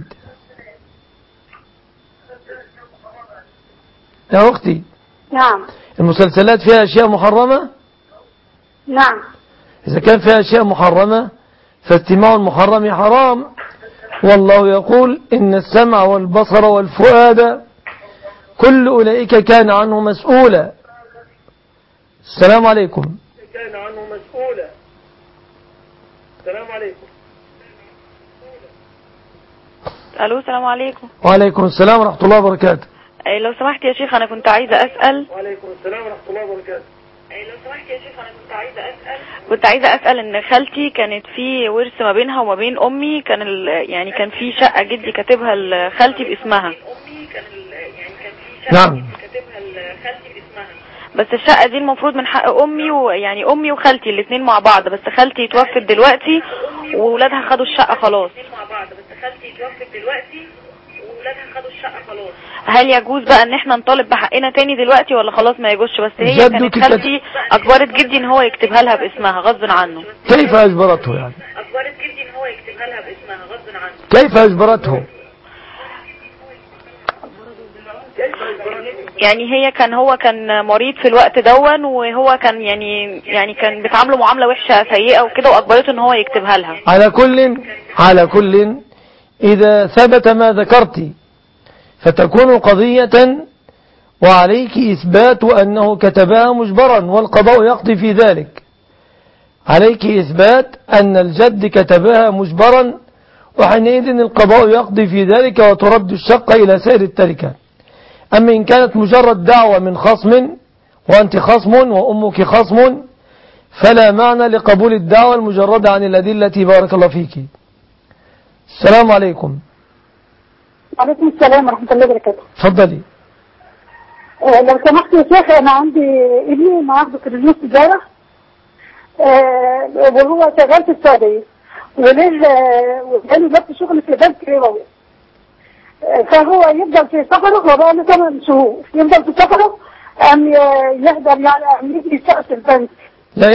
يا أختي. نعم. المسلسلات فيها أشياء محرمة؟ نعم. إذا كان فيها أشياء محرمة فاستماع المحرم حرام، والله يقول إن السمع والبصر والفؤاد كل أولئك كان عنه مسؤولا. السلام عليكم. كان عنه مسؤولا. السلام عليكم. الو السلام عليكم. وعليكم السلام ورحمة الله وبركاته. لو سمحت يا شيخ، انا كنت عايزة اسأل. وعليكم السلام ورحمة الله وبركاته. لو سمحت يا شيخ، انا كنت عايزة اسأل ان خالتي كانت في ورث ما بينها وما بين امي، يعني كان في شقة جدي كاتبها لخالتي باسمها. نعم. بس الشقة دي المفروض من حق امي، ويعني امي وخالتي الاثنين مع بعض، بس خالتي توفت دلوقتي وولادها خدوا الشقة خلاص. وولادها خدوا الشقه خلاص. هل يجوز بقى ان احنا نطالب بحقنا تاني دلوقتي ولا خلاص ما يجوزش؟ بس هي كانت خالتي اجبرت جدي ان هو يكتبها لها باسمها غصب عنه. كيف اجبرته يعني؟ اجبرت جدي ان هو يكتبها لها باسمها غصب عنه. كيف اجبرته؟ يعني هو كان مريض في الوقت دون، وهو كان يعني كان بيتعامله معامله وحشه سيئه وكده، واجبرته ان هو يكتبها لها. على كل اذا ثبت ما ذكرت فتكون قضية وعليك إثبات أنه كتبها مجبرا والقضاء يقضي في ذلك. عليك إثبات أن الجد كتبها مجبرا، وحينئذ القضاء يقضي في ذلك وترد الشقة إلى سائر التركة. أما إن كانت مجرد دعوة من خصم وأنت خصم وأمك خصم فلا معنى لقبول الدعوة المجردة عن الأدلة. بارك الله فيك. السلام عليكم. وعليكم السلام ورحمة الله وبركاته. تفضلي. لو سمحت يا شيخ، أنا عندي ابني معاه بكالوريوس تجارة، وهو شغال في السعودية، وجاله ضبط شغل في بنك ربوي، فهو يفضل في سفره وبقى له 8 شهور يفضل في سفره أم يقدر يعني أم يجي يشتغل في البنك. لا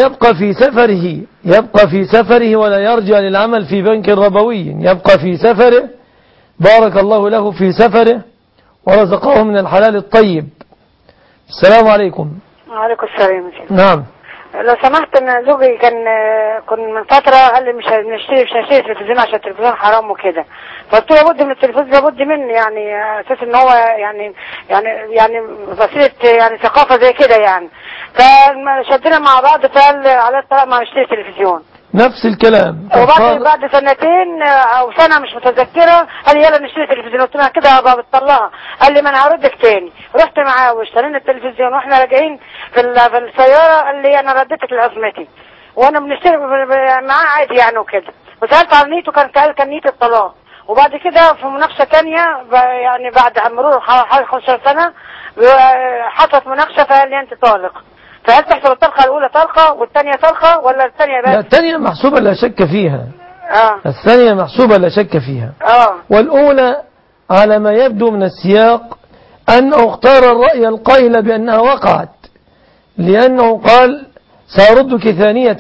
يبقى في سفره ولا يرجع للعمل في بنك ربوي، يبقى في سفره. بارك الله له في سفره ورزقه من الحلال الطيب. السلام عليكم. وعليكم السلام. نعم. لو سمحت، ان زوجي كان من فتره قال لي مش هشتري تلفزيون عشان التلفزيون حرام وكده، فقلت له لابد من التلفزيون، لابد منه يعني اساس ان هو يعني وسيله يعني ثقافه زي كده يعني. فشدنا مع بعض فقال على الطلاق ما هشتري تلفزيون. نفس الكلام. وبعد سنتين او سنه مش متذكره قال لي يلا نشتري تلفزيون. قلت له كده هبقى بتطلقها. قال لي ما انا هردك تاني. رحت معاه واشترينا التلفزيون، واحنا راجعين في السياره قال لي انا رديتك لازمتي، وانا بنشتري معاه عادي يعني وكده. وسالت عن نيته، كان نيته الطلاق. وبعد كده في مناقشه ثانيه يعني بعد مرور حوالي 15 سنه حصلت مناقشه فقال لي انت طالق. فهل تحسب الطلقة الأولى طلقة والثانية طلقة ولا الثانية بس؟ لا، الثانية محسوبة لا شك فيها. الثانية محسوبة لا شك فيها. والأولى على ما يبدو من السياق أنه اختار الرأي القائل بأنها وقعت، لأنه قال سأردك ثانية،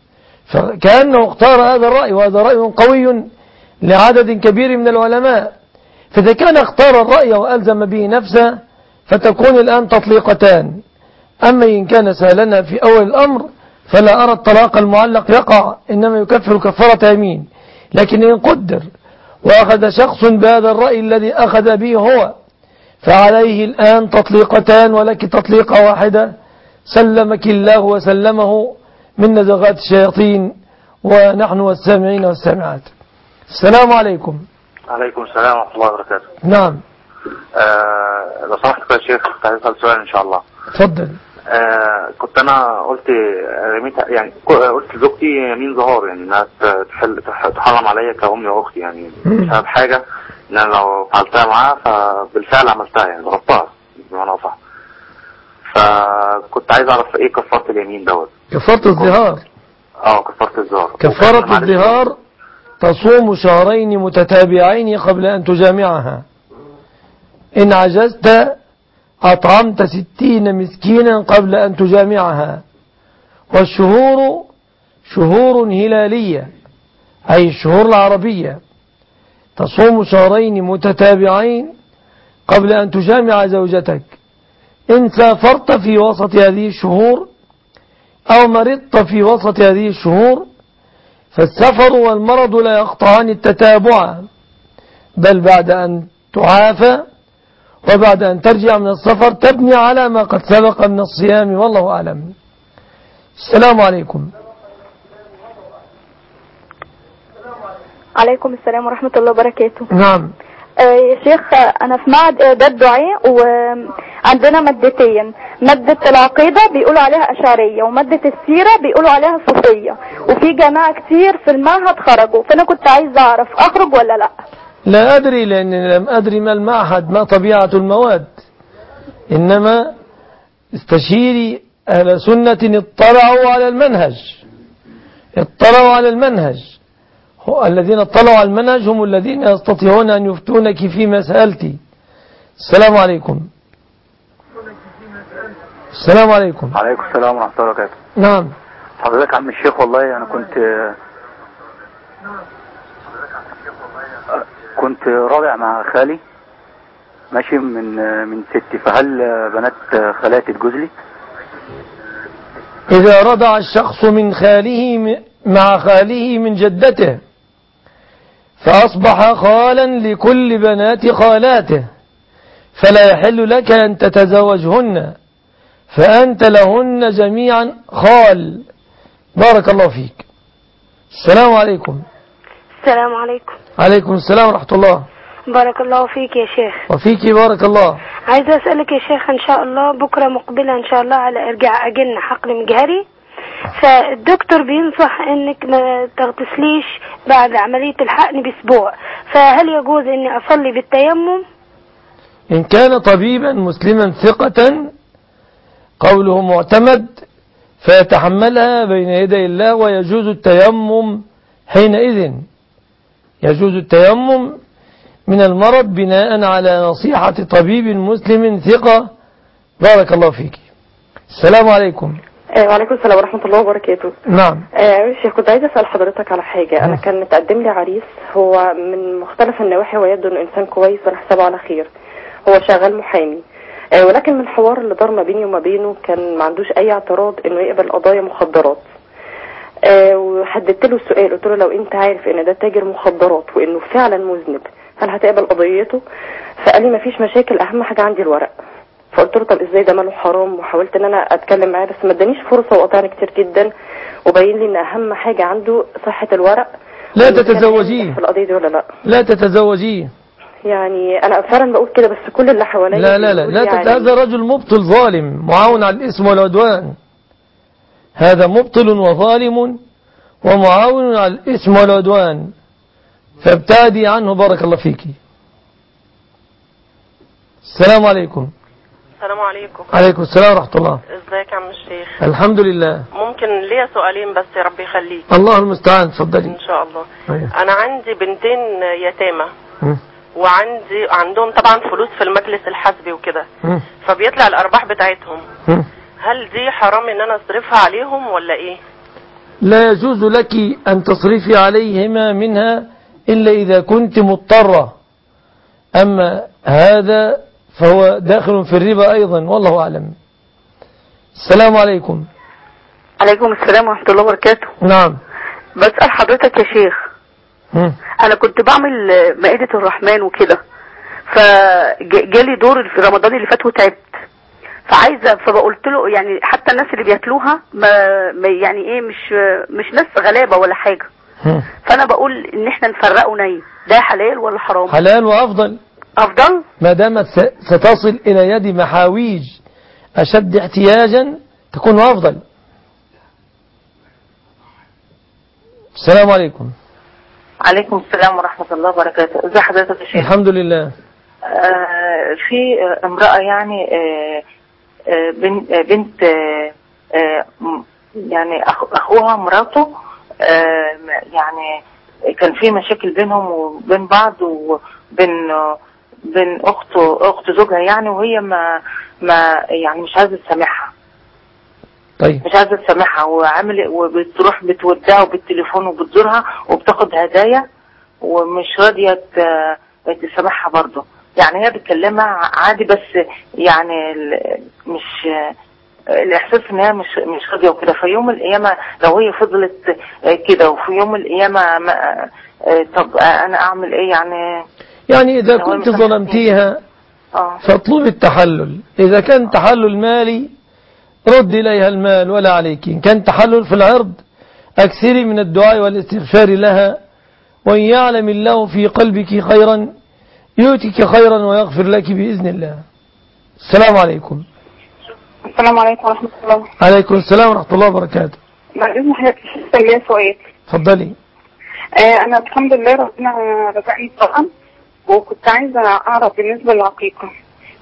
فكأنه اختار هذا الرأي، وهذا رأي قوي لعدد كبير من العلماء. فإذا كان اختار الرأي وألزم به نفسه فتكون الآن تطليقتان. أما إن كان سألنا في أول الأمر فلا أرى الطلاق المعلق يقع، إنما يكفر كفارة يمين. لكن إن قدر وأخذ شخص بهذا الرأي الذي أخذ به هو فعليه الآن تطليقتان ولك تطليقة واحدة، سلمك الله وسلمه من نزغات الشياطين، ونحن والسامعين والسامعات. السلام عليكم. عليكم السلام ورحمة الله وبركاته. نعم. لو سمحت يا شيخ كنت عايز أسأل سؤال إن شاء الله. تفضل. كنت انا قلت يعني قلت لزوجتي يمين ظهار، يعني انها تحرم عليا كأمي واختي، يعني بسبب حاجه ان انا لو فعلتها معاها فبالفعل عملتها، يعني ضربتها بمعنى اصح. فكنت عايز اعرف ايه كفاره اليمين دوت. كفاره الظهار. كفاره الظهار. كفاره الظهار تصوم شهرين متتابعين قبل ان تجامعها. ان عجزت أطعمت 60 مسكينا قبل أن تجامعها. والشهور شهور هلالية أي الشهور العربية، تصوم شهرين متتابعين قبل أن تجامع زوجتك. إن سافرت في وسط هذه الشهور أو مرضت في وسط هذه الشهور فالسفر والمرض لا يقطعان التتابع، بل بعد أن تعافى وبعد أن ترجع من السفر تبني على ما قد سبق من الصيام، والله أعلم. السلام عليكم. عليكم السلام ورحمة الله وبركاته. نعم. يا شيخ، أنا في معهد إعداد دعاء، وعندنا مادتين، مادة العقيدة بيقولوا عليها أشعرية، ومادة السيرة بيقولوا عليها صوفية، وفي جماعة كتير في المعهد خرجوا، فأنا كنت عايز أعرف أخرج ولا لأ. لا أدري، لأنني لم أدري ما المعهد، ما طبيعة المواد، إنما استشيري أهل سنة اطلعوا على المنهج. الذين اطلعوا على المنهج هم الذين يستطيعون أن يفتونك فيما سألتي. السلام عليكم. السلام عليكم. عليكم السلام ورحمة الله وبركاته. نعم. حضرتك عم الشيخ، والله أنا كنت رابع مع خالي ماشي من ستي، فهل بنات خالاتي تجوز لي؟ إذا رضع الشخص من خاله مع خاله من جدته فأصبح خالا لكل بنات خالاته، فلا يحل لك أن تتزوجهن، فأنت لهن جميعا خال. بارك الله فيك. السلام عليكم. السلام عليكم. عليكم السلام ورحمة الله. بارك الله فيك يا شيخ. وفيك بارك الله. عايزة أسألك يا شيخ، إن شاء الله بكرة مقبلة إن شاء الله على إرجاع أجلنا حقن مجهري، فالدكتور بينصح إنك ما تغتسليش بعد عملية الحقن بأسبوع، فهل يجوز إني أصلي بالتيمم؟ إن كان طبيبا مسلما ثقة قوله معتمد فيتحملها بين يدي الله، ويجوز التيمم حينئذ. يجوز التيمم من المرض بناء على نصيحة طبيب مسلم ثقة. بارك الله فيك. السلام عليكم. وعليكم السلام ورحمة الله وبركاته. نعم. شيخ، كنت عايزة أسأل حضرتك على حاجة. أنا كان متقدم لي عريس، هو من مختلف النواحي ويبدو إنه إنسان كويس وأنا حسابه على خير. هو شغال محامي، ولكن من الحوار اللي دار ما بيني وما بينه كان ما عندوش أي اعتراض إنه يقبل قضايا مخدرات. وحددت له السؤال، قلت له لو أنت عارف إن ده تاجر مخدرات وإنه فعلا مذنب هل هتقبل قضيته؟ فقال لي مفيش مشاكل، أهم حاجة عندي الورق. فقلت له طب ازاي ده ماله حرام، وحاولت ان انا اتكلم معاه بس ما ادانيش فرصه وقطعني كتير جدا، وبين لي ان اهم حاجه عنده صحه الورق. لا تتزوجيه في القضيه دي ولا لا؟ لا تتزوجيه. يعني انا فعلا بقول كده، بس كل اللي حواليا لا يعني هذا رجل مبطل ظالم معاون على الإثم والعدوان. هذا مبطل وظالم ومعاون على الإثم والعدوان، فابتعدي عنه. بارك الله فيك. السلام عليكم. السلام عليكم. عليكم السلام ورحمة الله. ازيك يا عم الشيخ؟ الحمد للله. ممكن ليا سؤالين بس، يا رب يخليك. الله المستعان، اتفضلي. ان شاء الله. أيوه. انا عندي بنتين يتامى، وعندهم طبعا فلوس في المجلس الحسبي وكده، فبيطلع الارباح بتاعتهم. هل دي حرام ان انا اصرفها عليهم ولا ايه؟ لا يجوز لك ان تصرفي عليهما منها الا اذا كنت مضطرة، اما هذا فهو داخل في الربا ايضا، والله اعلم. السلام عليكم. عليكم السلام ورحمة الله وبركاته. نعم. بسأل حضرتك يا شيخ، انا كنت بعمل مائدة الرحمن وكده، فجالي دور في رمضان اللي فات وتعبت، فقلت له يعني حتى الناس اللي بياكلوها ما يعني ايه مش ناس غلابة ولا حاجة، فانا بقول ان احنا نفرقه ني، ده حلال ولا حرام؟ حلال وافضل. افضل ما دامت ستصل الى يد محاويج اشد احتياجا تكون افضل. السلام عليكم. عليكم السلام ورحمة الله وبركاته. ازي حضرتك يا شيخ؟ الحمد لله. في امرأة يعني بنت يعني اخوها مراته يعني كان في مشاكل بينهم وبين بعض وبين اخت زوجها يعني، وهي ما يعني مش عايزة تسامحها. طيب. مش عايزة تسامحها، وبتروح بتودعها بالتليفون وبتزورها وبتاخد هدايا، ومش راضية تسامحها برضه. يعني هي بتكلمها عادي، بس يعني مش الاحساس ان هي مش راضيه وكده. في يوم القيامه لو هي فضلت كده، وفي يوم القيامه طب انا اعمل ايه يعني اذا كنت ظلمتيها فاطلب التحلل. اذا كان تحلل مالي رد اليها المال ولا عليك، ان كان تحلل في العرض اكثري من الدعاء والاستغفار لها، وان يعلم الله في قلبك خيرا يؤتك خيرا ويغفر لك بإذن الله. السلام عليكم. السلام عليكم ورحمة الله. عليكم السلام ورحمة الله وبركاته. بعد إذن حضرتك ليا سؤال. اتفضلي. أنا الحمد لله ربنا رزقني طبعا، وكنت عايزة أعرف بالنسبة للعقيقة.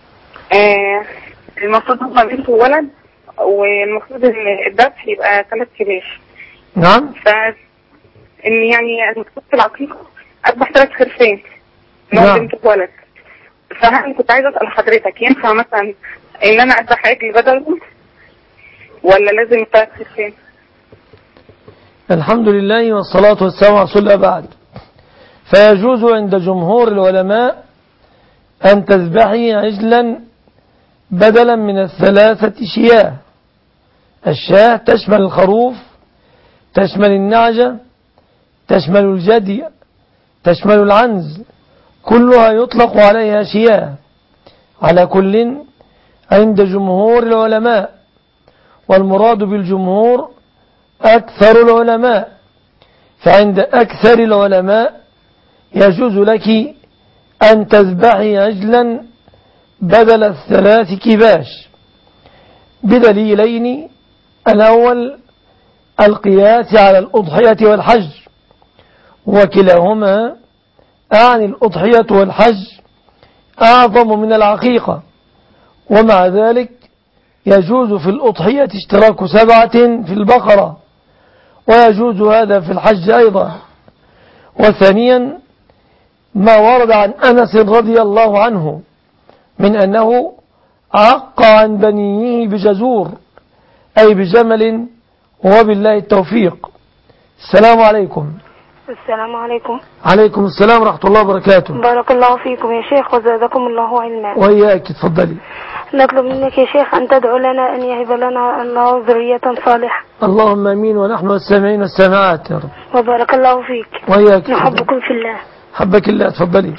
المفروض هما بنت وولد، والمفروض إن الذبح يبقى 3 كباش. نعم. ان يعني المفروض في العقيقة اذبح 3 خرفان لو بنت ولد. فانا كنت عايزة اسأل حضرتك ينفع مثلا ان انا اذبح عجل بدلهم ولا لازم 3 خرفان؟ الحمد لله والصلاة والسلام على رسول الله. بعد، فيجوز عند جمهور العلماء أن تذبحي عجلا بدلا من 3 شياه. الشاه تشمل الخروف، تشمل النعجة، تشمل الجدي، تشمل العنز، كلها يطلق عليها شياه. على كل عند جمهور العلماء، والمراد بالجمهور أكثر العلماء، فعند أكثر العلماء يجوز لك أن تذبحي عجلا بدل 3 كباش بدليلين. الأول القياس على الأضحية والحج، وكلاهما أعني الأضحية والحج أعظم من العقيقة، ومع ذلك يجوز في الأضحية اشتراك 7 في البقرة، ويجوز هذا في الحج أيضا. وثانيا ما ورد عن أنس رضي الله عنه من أنه عق عن بنيه بجزور أي بجمل، وبالله التوفيق. السلام عليكم. السلام عليكم. عليكم السلام ورحمة الله وبركاته. بارك الله فيكم يا شيخ وزادكم الله علما. وإياك، تفضلي. نطلب منك يا شيخ أن تدعو لنا أن يهب لنا الله ذرية صالحة. اللهم امين، ونحن السامعين والسامعات يا رب. وبارك الله فيك. وإياك. نحبكم في الله. حبك الله. تفضلي.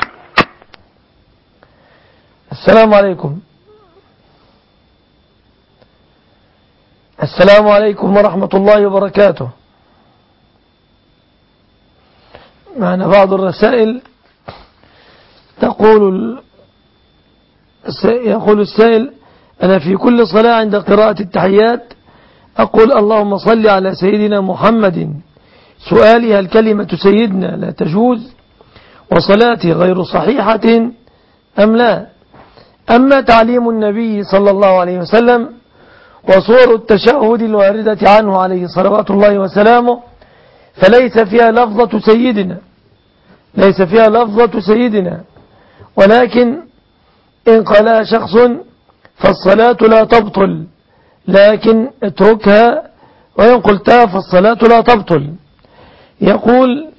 السلام عليكم. السلام عليكم ورحمة الله وبركاته. معنا بعض الرسائل يقول السائل: أنا في كل صلاة عند قراءة التحيات أقول اللهم صل على سيدنا محمد. سؤالي: هل كلمة سيدنا لا تجوز وصلاتي غير صحيحة أم لا؟ أما تعليم النبي صلى الله عليه وسلم وصور التشهد الواردة عنه عليه صلوات الله وسلامه فليس فيها لفظة سيدنا، ولكن إن قالها شخص فالصلاة لا تبطل، لكن اتركها، وإن قلتها فالصلاة لا تبطل. يقول: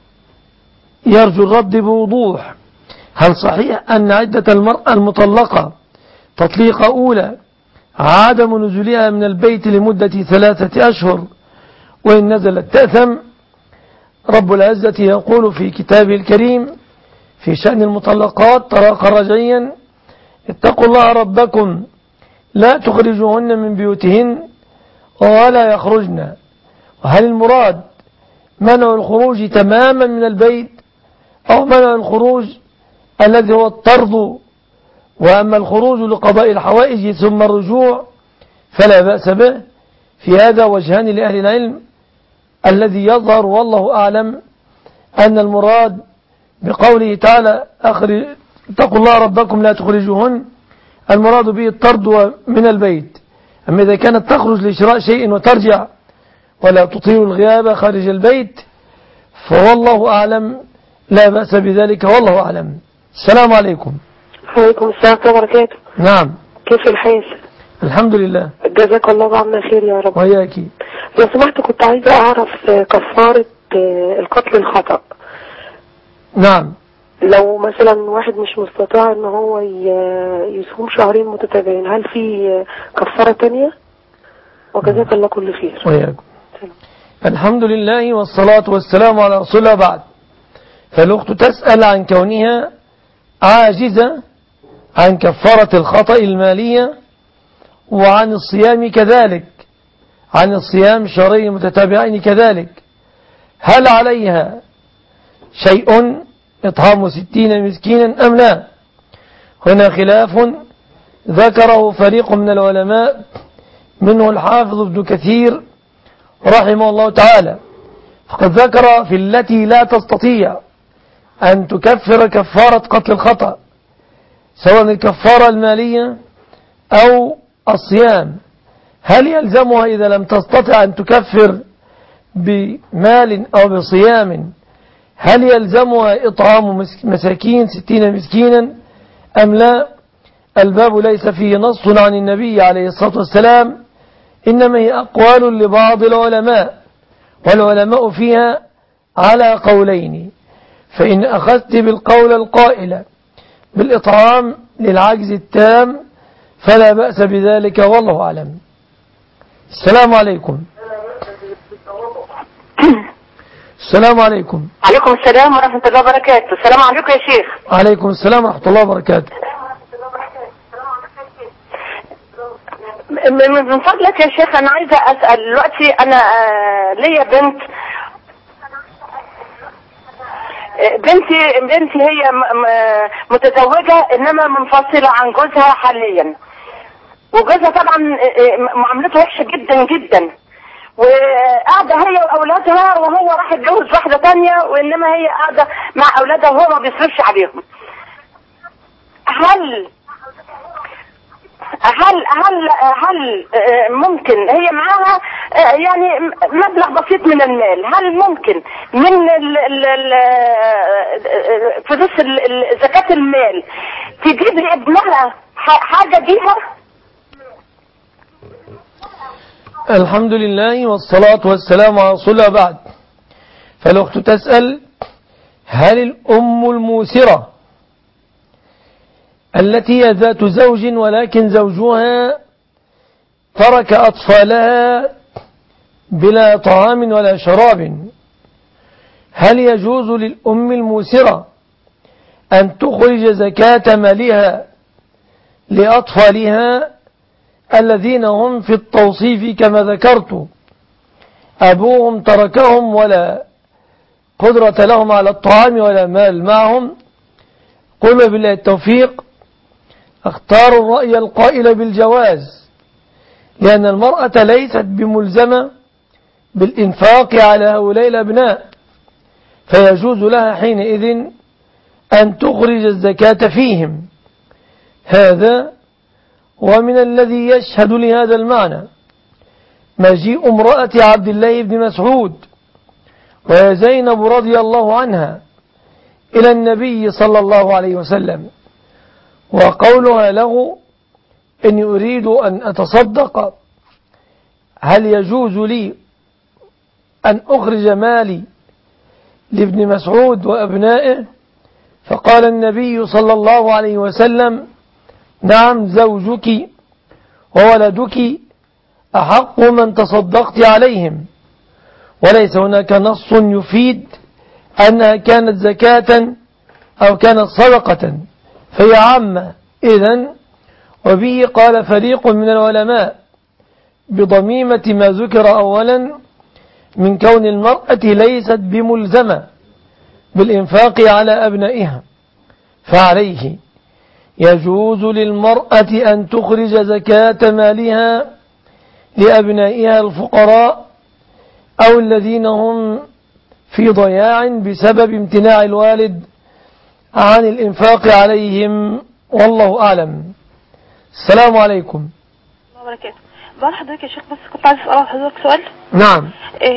يرجو الرد بوضوح، هل صحيح أن عدة المرأة المطلقة تطليق أولى عدم نزولها من البيت لمدة 3 أشهر، وإن نزلت تأثم؟ رب العزة يقول في كتابه الكريم في شأن المطلقات طلاقا رجعيا: اتقوا الله ربكم لا تخرجوهن من بيوتهن ولا يخرجن. وهل المراد منع الخروج تماما من البيت أو منع الخروج الذي هو الطرد؟ وأما الخروج لقضاء الحوائج ثم الرجوع فلا بأس به. في هذا وجهان لأهل العلم. الذي يظهر والله أعلم أن المراد بقوله تعالى اتقوا الله ربكم لا تخرجوهن المراد به الطرد من البيت. أما إذا كانت تخرج لشراء شيء وترجع ولا تطيل الغياب خارج البيت فوالله أعلم لا بأس بذلك، والله أعلم. السلام عليكم. وعليكم السلام ورحمة الله وبركاته. نعم. كيف الحال؟ الحمد لله. جزاك الله عنا خير يا رب. وياكي. لو سمحت كنت عايزة أعرف كفارة القتل الخطأ. نعم. لو مثلا واحد مش مستطاع ان هو يصوم 2 شهر متتابعين، هل في كفارة تانية؟ وجزاك الله كل خير. وياكم. الحمد لله والصلاة والسلام على رسول الله. بعد، فالأخت تسأل عن كونها عاجزة عن كفارة الخطأ المالية وعن الصيام كذلك، عن الصيام 2 شهرين متتابعين كذلك، هل عليها شيء إطعام 60 مسكينا أم لا؟ هنا خلاف ذكره فريق من العلماء منه الحافظ ابن كثير رحمه الله تعالى، فقد ذكر في التي لا تستطيع أن تكفر كفارة قتل الخطأ سواء الكفارة المالية أو الصيام، هل يلزمها إذا لم تستطع أن تكفر بمال أو بصيام هل يلزمها إطعام مساكين 60 مسكينا أم لا؟ الباب ليس فيه نص عن النبي عليه الصلاة والسلام، إنما هي أقوال لبعض العلماء، والعلماء فيها على قولين، فإن أخذت بالقول القائل بالإطعام للعجز التام فلا بأس بذلك، والله أعلم. السلام عليكم. السلام عليكم. عليكم السلام ورحمة الله وبركاته. السلام عليكم يا شيخ. عليكم السلام ورحمة الله وبركاته. من فضلك يا شيخ أنا عايزة أسأل دلوقتي، أنا ليا بنتي هي متزوجة إنما منفصلة عن جوزها حاليا، وجوزها طبعا معاملته وحشة جدا جدا، وقاعدة هي وأولادها وهو راح يتجوز واحدة تانية، وإنما هي قاعدة مع أولادها وهو ما بيصرفش عليهم. هل ممكن هي معاها يعني مبلغ بسيط من المال، هل ممكن من فلوس زكاة المال تجيب لابنها حاجة بيها؟ الحمد لله والصلاة والسلام على رسول الله. بعد، فالأخت تسأل: هل الأم الموسرة التي هي ذات زوج ولكن زوجها ترك أطفالها بلا طعام ولا شراب، هل يجوز للأم الموسرة أن تخرج زكاة مالها لأطفالها الذين هم في التوصيف كما ذكرت أبوهم تركهم ولا قدرة لهم على الطعام ولا مال معهم؟ قل بالله التوفيق، اختار الرأي القائل بالجواز، لأن المرأة ليست بملزمة بالإنفاق على هؤلاء الأبناء، فيجوز لها حينئذ أن تخرج الزكاة فيهم. هذا ومن الذي يشهد لهذا المعنى مجيء امرأة عبد الله بن مسعود وهي زينب رضي الله عنها إلى النبي صلى الله عليه وسلم، وقولها له: إني أريد أن أتصدق، هل يجوز لي أن أخرج مالي لابن مسعود وأبنائه؟ فقال النبي صلى الله عليه وسلم: نعم، زوجك وولدك أحق من تصدقت عليهم، وليس هناك نص يفيد أنها كانت زكاة أو كانت صدقة، فهي عامة. إذن وبه قال فريق من العلماء بضميمة ما ذكر أولا من كون المرأة ليست بملزمة بالإنفاق على أبنائها، فعليه يجوز للمرأة أن تخرج زكاة مالها لأبنائها الفقراء أو الذين هم في ضياع بسبب امتناع الوالد عن الإنفاق عليهم، والله أعلم. السلام عليكم. الله وبركاته. بقى حضرتك يا شيخ، بس كنت عايز أسأل حضرتك سؤال. نعم.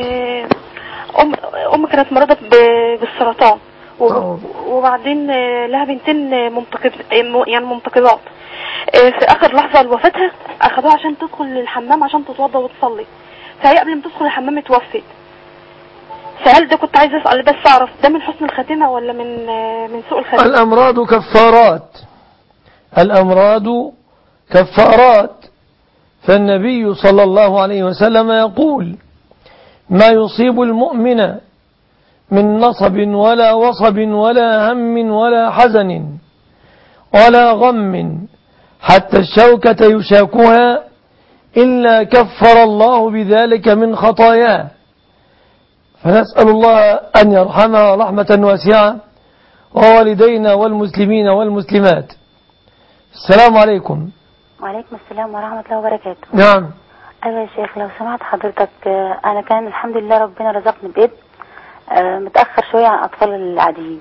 أم كانت مريضة بالسرطان، وبعدين لها بنتين منتقبات. في آخر لحظة لوفتها أخذوها عشان تدخل الحمام عشان تتوضى وتصلي، فهي قبل ما تدخل الحمام اتوفت. فهل ده كنت عايز أسأل بس أعرف ده من حسن الخاتمة ولا من سوء الخاتمة؟ الأمراض كفارات، الأمراض كفارات، فالنبي صلى الله عليه وسلم يقول: ما يصيب المؤمن من نصب ولا وصب ولا هم ولا حزن ولا غم حتى الشوكة يشاكها إلا كفر الله بذلك من خطاياه. فنسأل الله أن يرحمها رحمة واسعة ووالدينا والمسلمين والمسلمات. السلام عليكم. وعليكم السلام ورحمة الله وبركاته. نعم. أيوة يا شيخ، لو سمعت حضرتك، أنا كان الحمد لله ربنا رزقني بابن متأخر شوية عن الأطفال العاديين،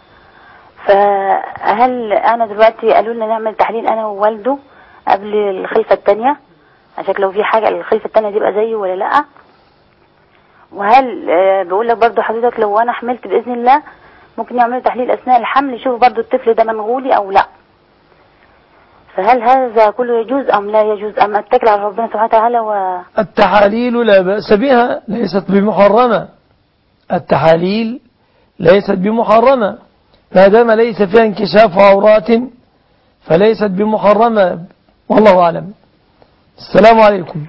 فهل أنا دلوقتي قالوا لنا نعمل تحليل أنا ووالده قبل الخلفة التانية عشان لو في حاجة الخلفة التانية دي يبقى زيه ولا لأ؟ وهل بقول لك برضو حضرتك لو انا حملت باذن الله ممكن يعملوا تحليل اثناء الحمل يشوفوا برضو الطفل ده منغولي او لا، فهل هذا كله يجوز ام لا يجوز ام اتكل على ربنا سبحانه وتعالى؟ التحاليل لا بأس بها، ليست بمحرمة. التحاليل ليست بمحرمة ما دام ليس فيها انكشاف عورات فليست بمحرمة، والله أعلم. السلام عليكم.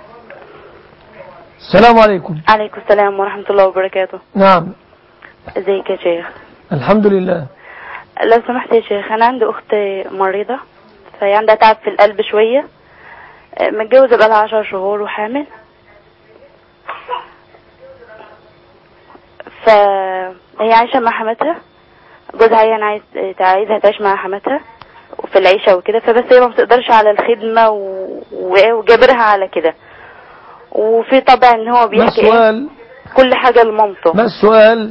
السلام عليكم. عليكم السلام ورحمة الله وبركاته. نعم. ازيك يا شيخ؟ الحمد لله. لو سمحت يا شيخ، انا عندي اخت مريضة فهي عندها تعب في القلب شوية، متجوزة بقالها 10 شهور وحامل، فهي عايشة مع حماتها. جوزها يعني عايزها تعيش مع حماتها وفي العيشة وكده، فبس هي ما بتقدرش على الخدمة وجابرها على كده، وفي طبع ان هو بيحكي كل حاجة لمامته. ما السؤال؟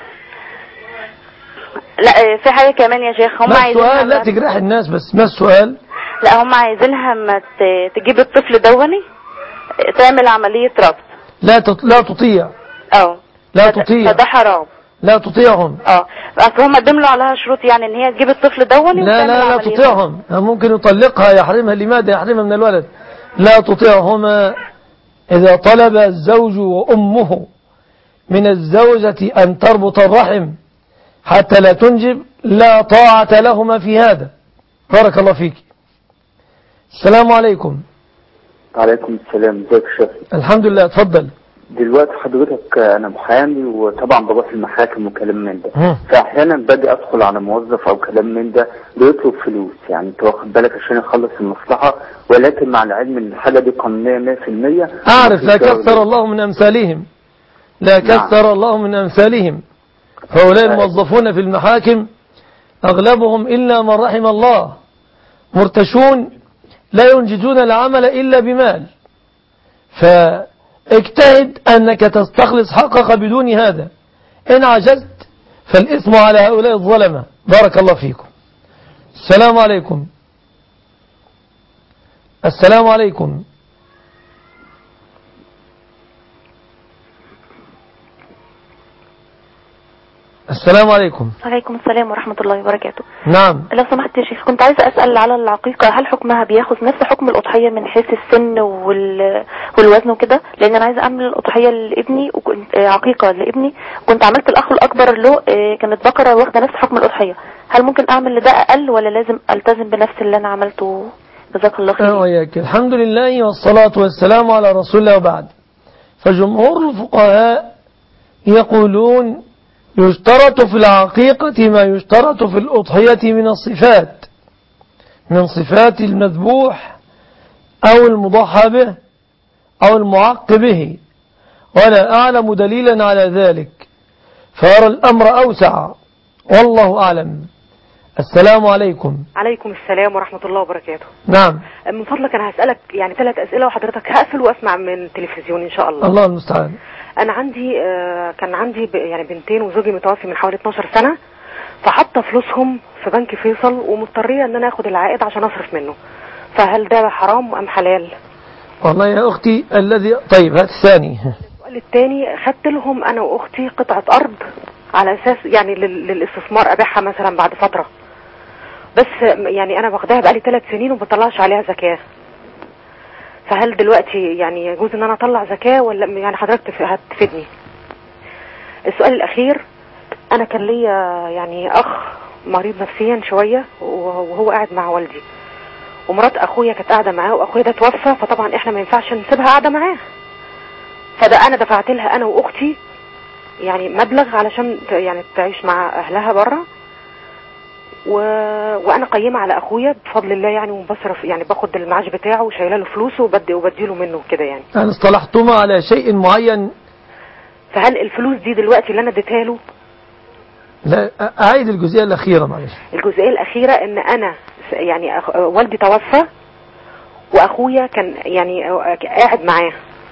لا في حاجة كمان يا شيخ، هم عايزينها لا تجرح الناس، بس ما السؤال؟ لا هم عايزينها ما تجيب الطفل دوني تعمل عملية ربط. لا تطيع. لا تطيع، فده حرام. لا تطيعهم. بس هم دملوا عليها شروط يعني ان هي تجيب الطفل دوني لا تطيعهم، ممكن يطلقها يحرمها. لماذا يحرمها من الولد؟ لا تطيعهما. إذا طلب الزوج وأمه من الزوجة أن تربط الرحم حتى لا تنجب لا طاعة لهما في هذا. بارك الله فيك. السلام عليكم. وعليكم السلام. ازيك يا شيخ؟ الحمد لله. اتفضل. دلوقتي حضرتك انا محامي وطبعا بروح المحاكم وكلام من ده، فاحيانا باجي ادخل على موظف او كلام من ده بيطلب فلوس، يعني انت واخد بالك عشان يخلص المصلحه، ولكن مع العلم ان الحاجه دي قانونيه 100%. اعرف لا كثر الله من امثالهم، لا كثر الله من امثالهم. هؤلاء الموظفون في المحاكم اغلبهم الا من رحم الله مرتشون لا ينجزون العمل الا بمال، اجتهد أنك تستخلص حقك بدون هذا. إن عجزت فالإثم على هؤلاء الظلمة. بارك الله فيكم. السلام عليكم. السلام عليكم. السلام عليكم. وعليكم السلام ورحمة الله وبركاته. نعم. لو سمحت يا شيخ، كنت عايزة أسأل على العقيقة، هل حكمها بياخذ نفس حكم الأضحية من حيث السن والوزن وكده؟ لأن أنا عايزة أعمل الأضحية لابني عقيقة لابني، كنت عملت الأخ الأكبر له كانت بقرة واخدة نفس حكم الأضحية، هل ممكن أعمل لده أقل ولا لازم ألتزم بنفس اللي أنا عملته؟ جزاك الله خير. وياك. الحمد لله والصلاة والسلام على رسول الله. وبعد، فجمهور الفقهاء يقولون يشترط في العقيقة ما يشترط في الأضحية من الصفات، من صفات المذبوح أو المضحى به أو المعق به، ولا أعلم دليلا على ذلك، فأرى الأمر أوسع، والله أعلم. السلام عليكم. عليكم السلام ورحمة الله وبركاته. نعم. من فضلك أنا هسألك يعني 3 أسئلة وحضرتك هقفل وأسمع من التلفزيون إن شاء الله. الله المستعان. أنا كان عندي يعني بنتين وزوجي متوفي من حوالي 12 سنة، فحط فلوسهم في بنك فيصل ومضطرية ان انا اخد العائد عشان اصرف منه، فهل ده حرام ام حلال؟ والله يا اختي الذي طيب هات الثاني. السؤال الثاني، خدت لهم انا واختي قطعة ارض على اساس يعني للاستثمار ابيعها مثلا بعد فترة، بس يعني انا باخدها بقالي 3 سنين وما بطلعش عليها زكاة، فهل دلوقتي يعني يجوز ان انا اطلع زكاة ولا يعني حضرتك هتفيدني؟ السؤال الاخير، انا كان ليا يعني اخ مريض نفسيا شوية وهو قاعد مع والدي، ومرات اخويا كانت قاعدة معاه واخويا ده توفى، فطبعا احنا ما ينفعش نسيبها قاعدة معاه، فده انا دفعت لها انا واختي يعني مبلغ علشان يعني تعيش مع اهلها بره، وانا قيمة على اخويا بفضل الله يعني، وبصرف يعني باخد المعاش بتاعه وشايله له فلوسه وبديله منه كده يعني. يعني اصطلحتما على شيء معين؟ فهل الفلوس دي دلوقتي اللي انا اديتها له؟ لا اعيد الجزئيه الاخيره معلش. الجزئيه الاخيره ان انا يعني والدي توفى واخويا كان يعني قاعد معاه،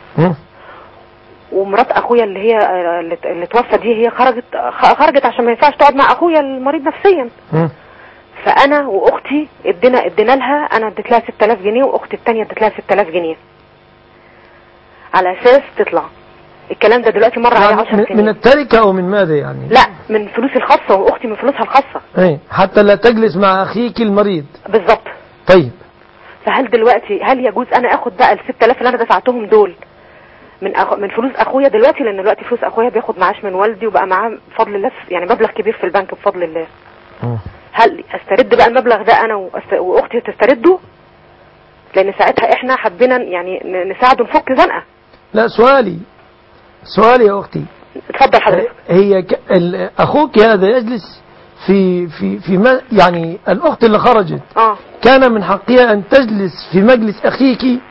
ومرات اخويا اللي هي اللي توفى دي هي خرجت عشان ما ينفعش تقعد مع اخويا المريض نفسيا، فانا واختي ادينا لها، انا اديت لها 6000 جنيه واختي الثانيه اديت لها 6000 جنيه على اساس تطلع. الكلام ده دلوقتي مر عليه 10 سنين. من التركة أو من ماذا يعني؟ لا، من فلوسي الخاصة، وأختي من فلوسها الخاصة. ايه، حتى لا تجلس مع أخيك المريض. بالظبط. طيب، فهل دلوقتي هل يجوز أنا أخد بقى ال 6000 اللي أنا دفعتهم دول من فلوس أخويا دلوقتي؟ لأن دلوقتي فلوس أخويا بياخد معاش من والدي، وبقى معاه بفضل الله يعني مبلغ كبير في البنك بفضل الله. هل استرد بقى المبلغ ده أنا وأختي تسترده؟ لأن ساعتها إحنا حبينا يعني نساعده نفك زنقة. لا، سؤالي يا أختي. اتفضل حضرتك. هي أخوك هذا يجلس في ما يعني الأخت اللي خرجت كان من حقها أن تجلس في مجلس أخيك؟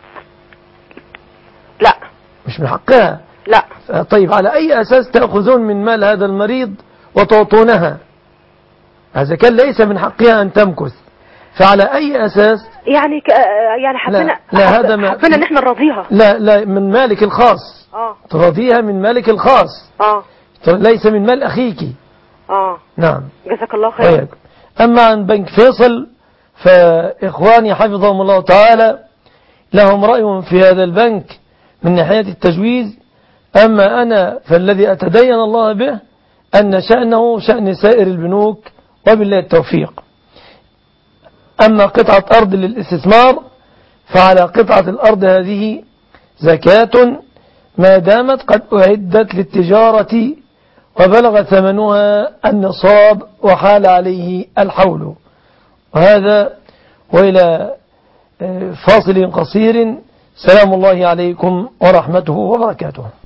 لا، مش من حقها. لا. طيب، على أي أساس تأخذون من مال هذا المريض وتعطونها؟ هذا كان ليس من حقها أن تمكث، فعلى أي أساس؟ يعني حبينا ان احنا نراضيها. لا، من مالك الخاص. تراضيها من مالك الخاص. ليس من مال أخيك. نعم، جزاك الله خير. أما عن بنك فيصل فإخواني حفظهم الله تعالى لهم رأي في هذا البنك من ناحية التجويز. أما أنا فالذي أتدين الله به أن شأنه شأن سائر البنوك، وبالله التوفيق. أما قطعة أرض للاستثمار فعلى قطعة الأرض هذه زكاة ما دامت قد أعدت للتجارة وبلغ ثمنها النصاب وحال عليه الحول. وهذا وإلى فاصل قصير. سلام الله عليكم ورحمته وبركاته.